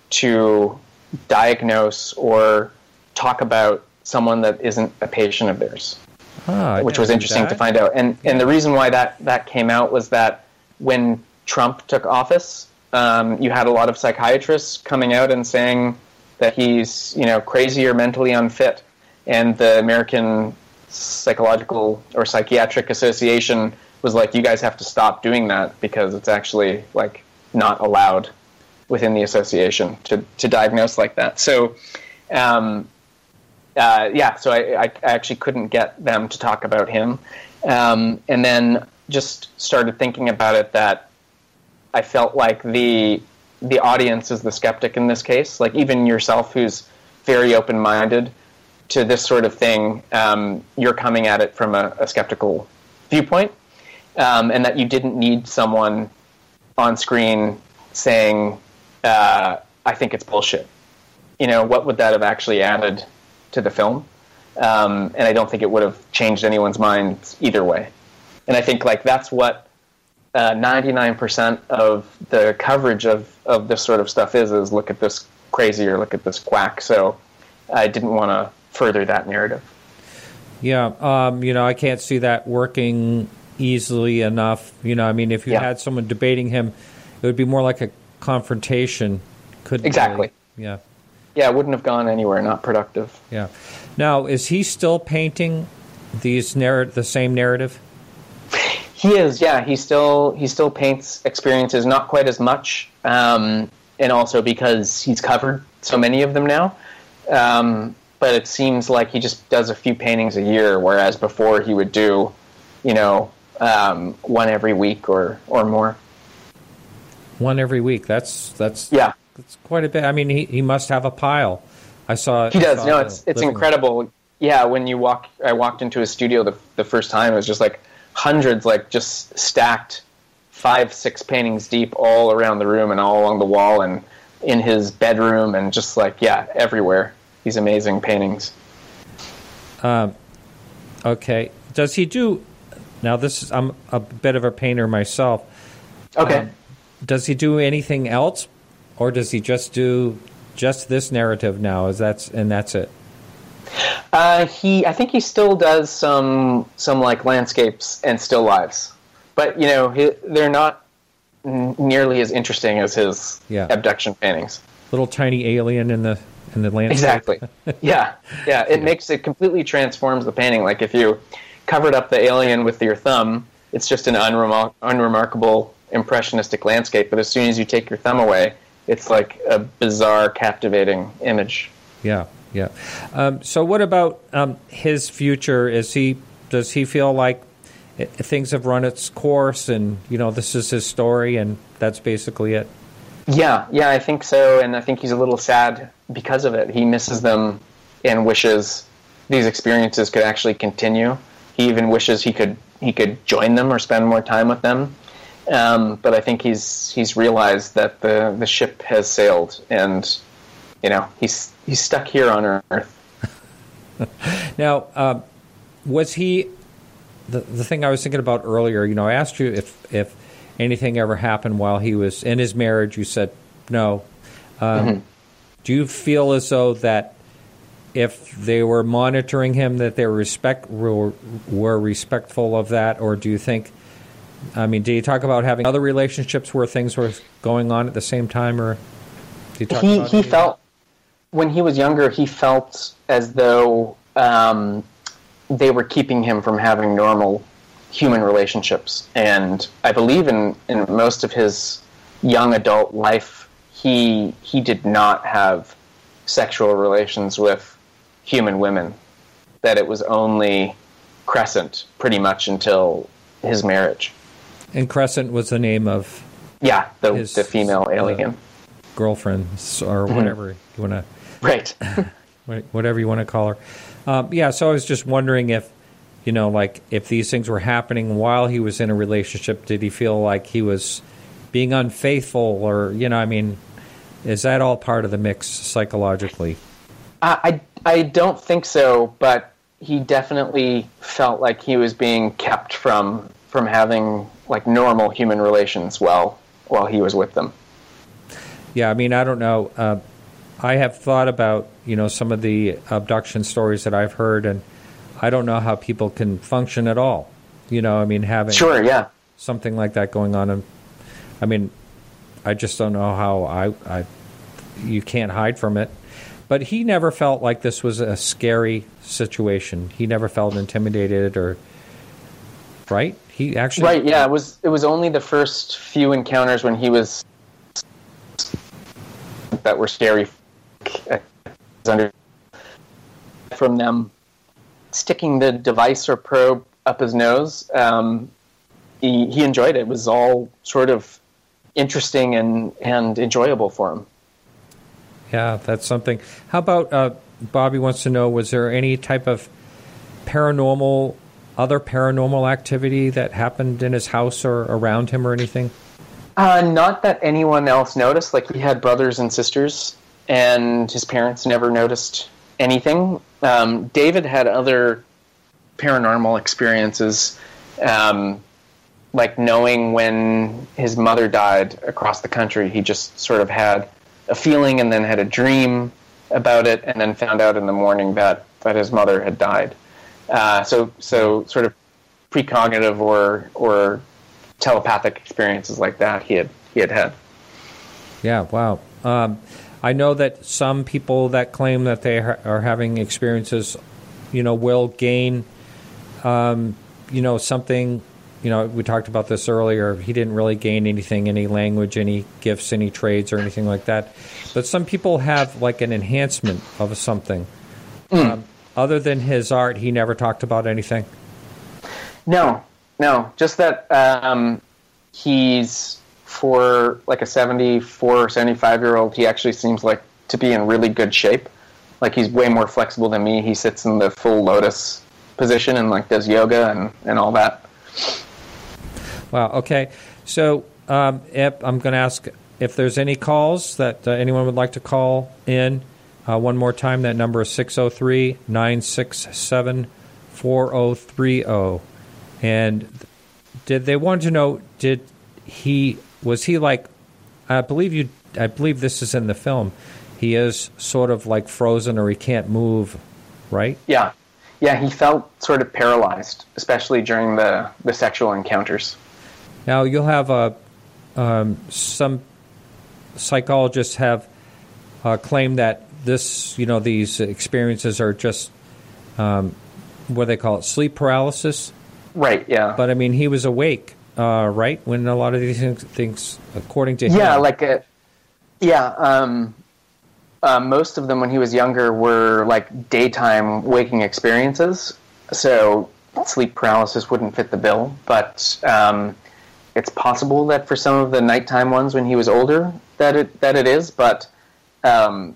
to diagnose or talk about someone that isn't a patient of theirs. Ah, which was interesting that. to find out. And and the reason why that, that came out was that when Trump took office, um, you had a lot of psychiatrists coming out and saying that he's, you know, crazy or mentally unfit. And the American Psychological or Psychiatric Association was like, you guys have to stop doing that because it's actually like not allowed within the association to, to diagnose like that. So um Uh, yeah, so I, I actually couldn't get them to talk about him. Um, and then just started thinking about it that I felt like the the audience is the skeptic in this case. Like even yourself, who's very open-minded to this sort of thing, um, you're coming at it from a, a skeptical viewpoint. Um, and that you didn't need someone on screen saying, uh, I think it's bullshit. You know, what would that have actually added to the film? Um, and I don't think it would have changed anyone's minds either way. And I think like that's what uh, ninety-nine percent of the coverage of, of this sort of stuff is, is look at this crazy or look at this quack. So I didn't want to further that narrative. Yeah, um, you know, I can't see that working easily enough. You know, I mean, if you yeah. had someone debating him, it would be more like a confrontation. Couldn't exactly. Really, yeah. Yeah, it wouldn't have gone anywhere, not productive. Yeah. Now, is he still painting these narr- the same narrative? He is, yeah. He still he still paints experiences, not quite as much, um, and also because he's covered so many of them now. Um, but it seems like he just does a few paintings a year, whereas before he would do, you know, um, one every week or, or more. One every week. That's that's yeah. That's quite a bit. I mean, he, he must have a pile. I saw. He does. Saw No, it's it's incredible. Room. Yeah, when you walk, I walked into his studio the the first time. It was just like hundreds, like just stacked, five, six paintings deep, all around the room and all along the wall and in his bedroom and just like yeah, everywhere. These amazing paintings. Um. Okay. Does he do? Now this is I'm a bit of a painter myself. Okay. Um, does he do anything else, or does he just do just this narrative now? Is that's and that's it? Uh, he, I think he still does some some like landscapes and still lives, but you know he, they're not n- nearly as interesting as his yeah. abduction paintings. Little tiny alien in the in the landscape. Exactly. yeah, yeah. It yeah. makes it completely transforms the painting. Like if you covered up the alien with your thumb, it's just an unremar- unremarkable impressionistic landscape. But as soon as you take your thumb away, it's like a bizarre, captivating image. Yeah. Yeah. Um, so, what about um, his future? Is he does he feel like it, things have run its course, and you know this is his story, and that's basically it? Yeah, yeah, I think so, and I think he's a little sad because of it. He misses them and wishes these experiences could actually continue. He even wishes he could he could join them or spend more time with them. Um, but I think he's he's realized that the the ship has sailed, and you know he's. He's stuck here on Earth. Now, um, was he the the thing I was thinking about earlier? You know, I asked you if if anything ever happened while he was in his marriage. You said no. Um, mm-hmm. Do you feel as though that if they were monitoring him, that they were respect were, were respectful of that, or do you think? I mean, do you talk about having other relationships where things were going on at the same time, or do you talk he about he felt. When he was younger, he felt as though um, they were keeping him from having normal human relationships. And I believe in, in most of his young adult life, he he did not have sexual relations with human women. That it was only Crescent, pretty much until his marriage. And Crescent was the name of yeah, the his, the female alien uh, girlfriend, or mm-hmm. whatever you want to. Right. Whatever you want to call her. Um, yeah, so I was just wondering if, you know, like if these things were happening while he was in a relationship, did he feel like he was being unfaithful, or, you know, I mean, is that all part of the mix psychologically? Uh, I, I don't think so, but he definitely felt like he was being kept from from having like normal human relations while while he was with them. Yeah, I mean, I don't know. Uh, I have thought about, you know, some of the abduction stories that I've heard, and I don't know how people can function at all. You know, I mean, having sure, yeah. something like that going on. And I mean, I just don't know how I, I, you can't hide from it. But he never felt like this was a scary situation. He never felt intimidated or, right? He actually... Right, yeah. It was, it was only the first few encounters when he was... that were scary from them sticking the device or probe up his nose. Um, he, he enjoyed it. It was all sort of interesting and, and enjoyable for him. Yeah, that's something. How about, uh, Bobby wants to know, was there any type of paranormal, other paranormal activity that happened in his house or around him or anything? Uh, not that anyone else noticed. Like, he had brothers and sisters, and his parents never noticed anything. Um, David had other paranormal experiences, um, like knowing when his mother died across the country. He just sort of had a feeling and then had a dream about it, and then found out in the morning that, that his mother had died. Uh, so, so sort of precognitive or or telepathic experiences like that he had he had had. Yeah, wow. Um, I know that some people that claim that they ha- are having experiences, you know, will gain, um, you know, something you know, we talked about this earlier. He didn't really gain anything, any language, any gifts, any trades, or anything like that. But some people have like an enhancement of something. Mm. Um, other than his art, he never talked about anything. No, no, just that um, he's, for like a seventy-four or seventy-five year old, he actually seems like to be in really good shape. Like he's way more flexible than me. He sits in the full lotus position and like does yoga and, and all that. Wow. Okay. So um, if, I'm going to ask if there's any calls that uh, anyone would like to call in. Uh, one more time, that number is six oh three, nine six seven, four oh three oh. And did they want to know, did he, was he like, I believe you, I believe this is in the film, he is sort of like frozen or he can't move, right? Yeah. Yeah, he felt sort of paralyzed, especially during the, the sexual encounters. Now, you'll have uh, um, some psychologists have uh, claimed that this, you know, these experiences are just, um, what do they call it, sleep paralysis? Right, yeah. But, I mean, he was awake, uh, right, when a lot of these things, things according to him. Yeah, like, a, yeah, um, uh, most of them when he was younger were, like, daytime waking experiences, so sleep paralysis wouldn't fit the bill, but um, it's possible that for some of the nighttime ones when he was older that it that it is, but um,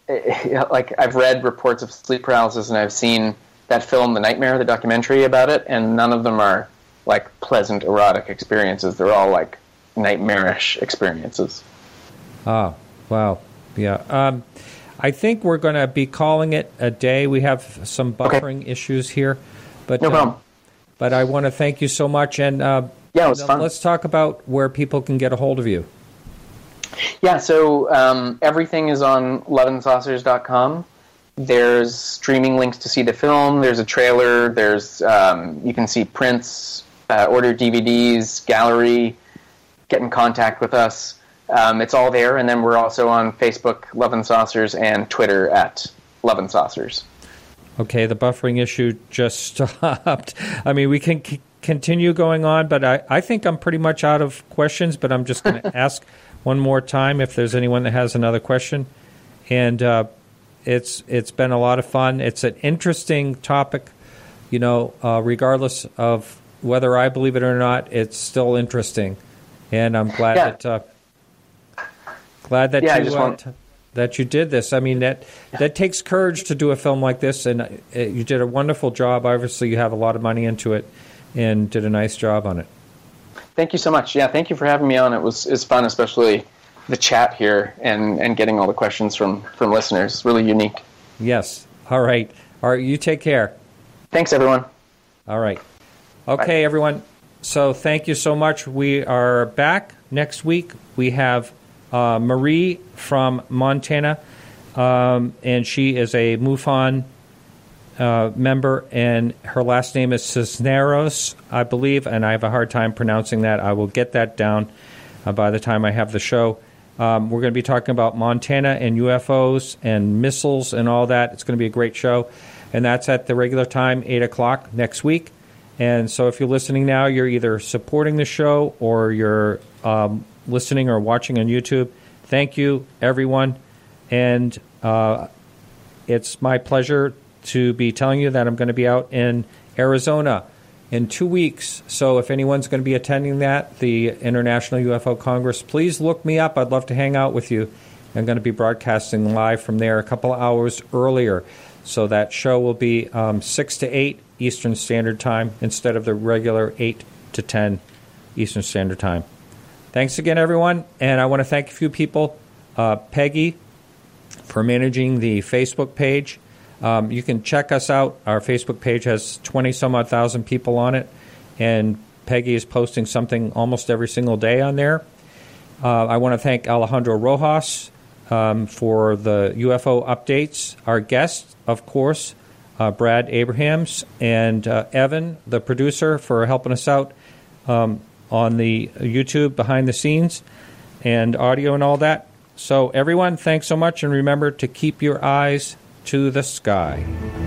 it, like I've read reports of sleep paralysis and I've seen that film, The Nightmare, the documentary about it, and none of them are like pleasant erotic experiences. They're all like nightmarish experiences. Oh, wow. Yeah. Um, I think we're going to be calling it a day. We have some buffering okay. issues here. But, no problem. Um, but I want to thank you so much. And uh, yeah, it was fun. Let's talk about where people can get a hold of you. Yeah, so um, everything is on love and saucers dot com. There's streaming links to see the film. There's a trailer. There's um, you can see prints, uh, order D V Ds, gallery, get in contact with us. Um, it's all there. And then we're also on Facebook, Love and Saucers, and Twitter at Love and Saucers. Okay, the buffering issue just stopped. I mean, we can c- continue going on, but I, I think I'm pretty much out of questions, but I'm just going to ask one more time if there's anyone that has another question. And uh, it's it's been a lot of fun. It's an interesting topic, you know, uh, regardless of whether I believe it or not, it's still interesting. And I'm glad yeah. that uh, glad that yeah, you uh, want- t- that you did this. I mean, that that takes courage to do a film like this, and it, you did a wonderful job. Obviously, you have a lot of money into it, and did a nice job on it. Thank you so much. Yeah, thank you for having me on. It was it's fun, especially the chat here and, and getting all the questions from, from listeners. It's really unique. Yes. All right. All right. You take care. Thanks, everyone. All right. Okay, Bye. everyone. So thank you so much. We are back next week. We have uh, Marie from Montana, um, and she is a MUFON uh, member, and her last name is Cisneros, I believe, and I have a hard time pronouncing that. I will get that down uh, by the time I have the show. Um, we're going to be talking about Montana and U F Os and missiles and all that. It's going to be a great show, and that's at the regular time, eight o'clock next week. And so if you're listening now, you're either supporting the show or you're um, listening or watching on YouTube. Thank you, everyone. And uh, it's my pleasure to be telling you that I'm going to be out in Arizona in two weeks. So if anyone's going to be attending that, the International U F O Congress, please look me up. I'd love to hang out with you. I'm going to be broadcasting live from there a couple of hours earlier. So that show will be um, six to eight Eastern Standard Time instead of the regular eight to ten Eastern Standard Time. Thanks again, everyone. And I want to thank a few people. Uh, Peggy for managing the Facebook page. Um, you can check us out. Our Facebook page has twenty-some-odd thousand people on it, and Peggy is posting something almost every single day on there. Uh, I want to thank Alejandro Rojas um, for the U F O updates. Our guest, of course, uh, Brad Abrahams, and uh, Evan, the producer, for helping us out um, on the YouTube behind the scenes and audio and all that. So, everyone, thanks so much, and remember to keep your eyes to the sky.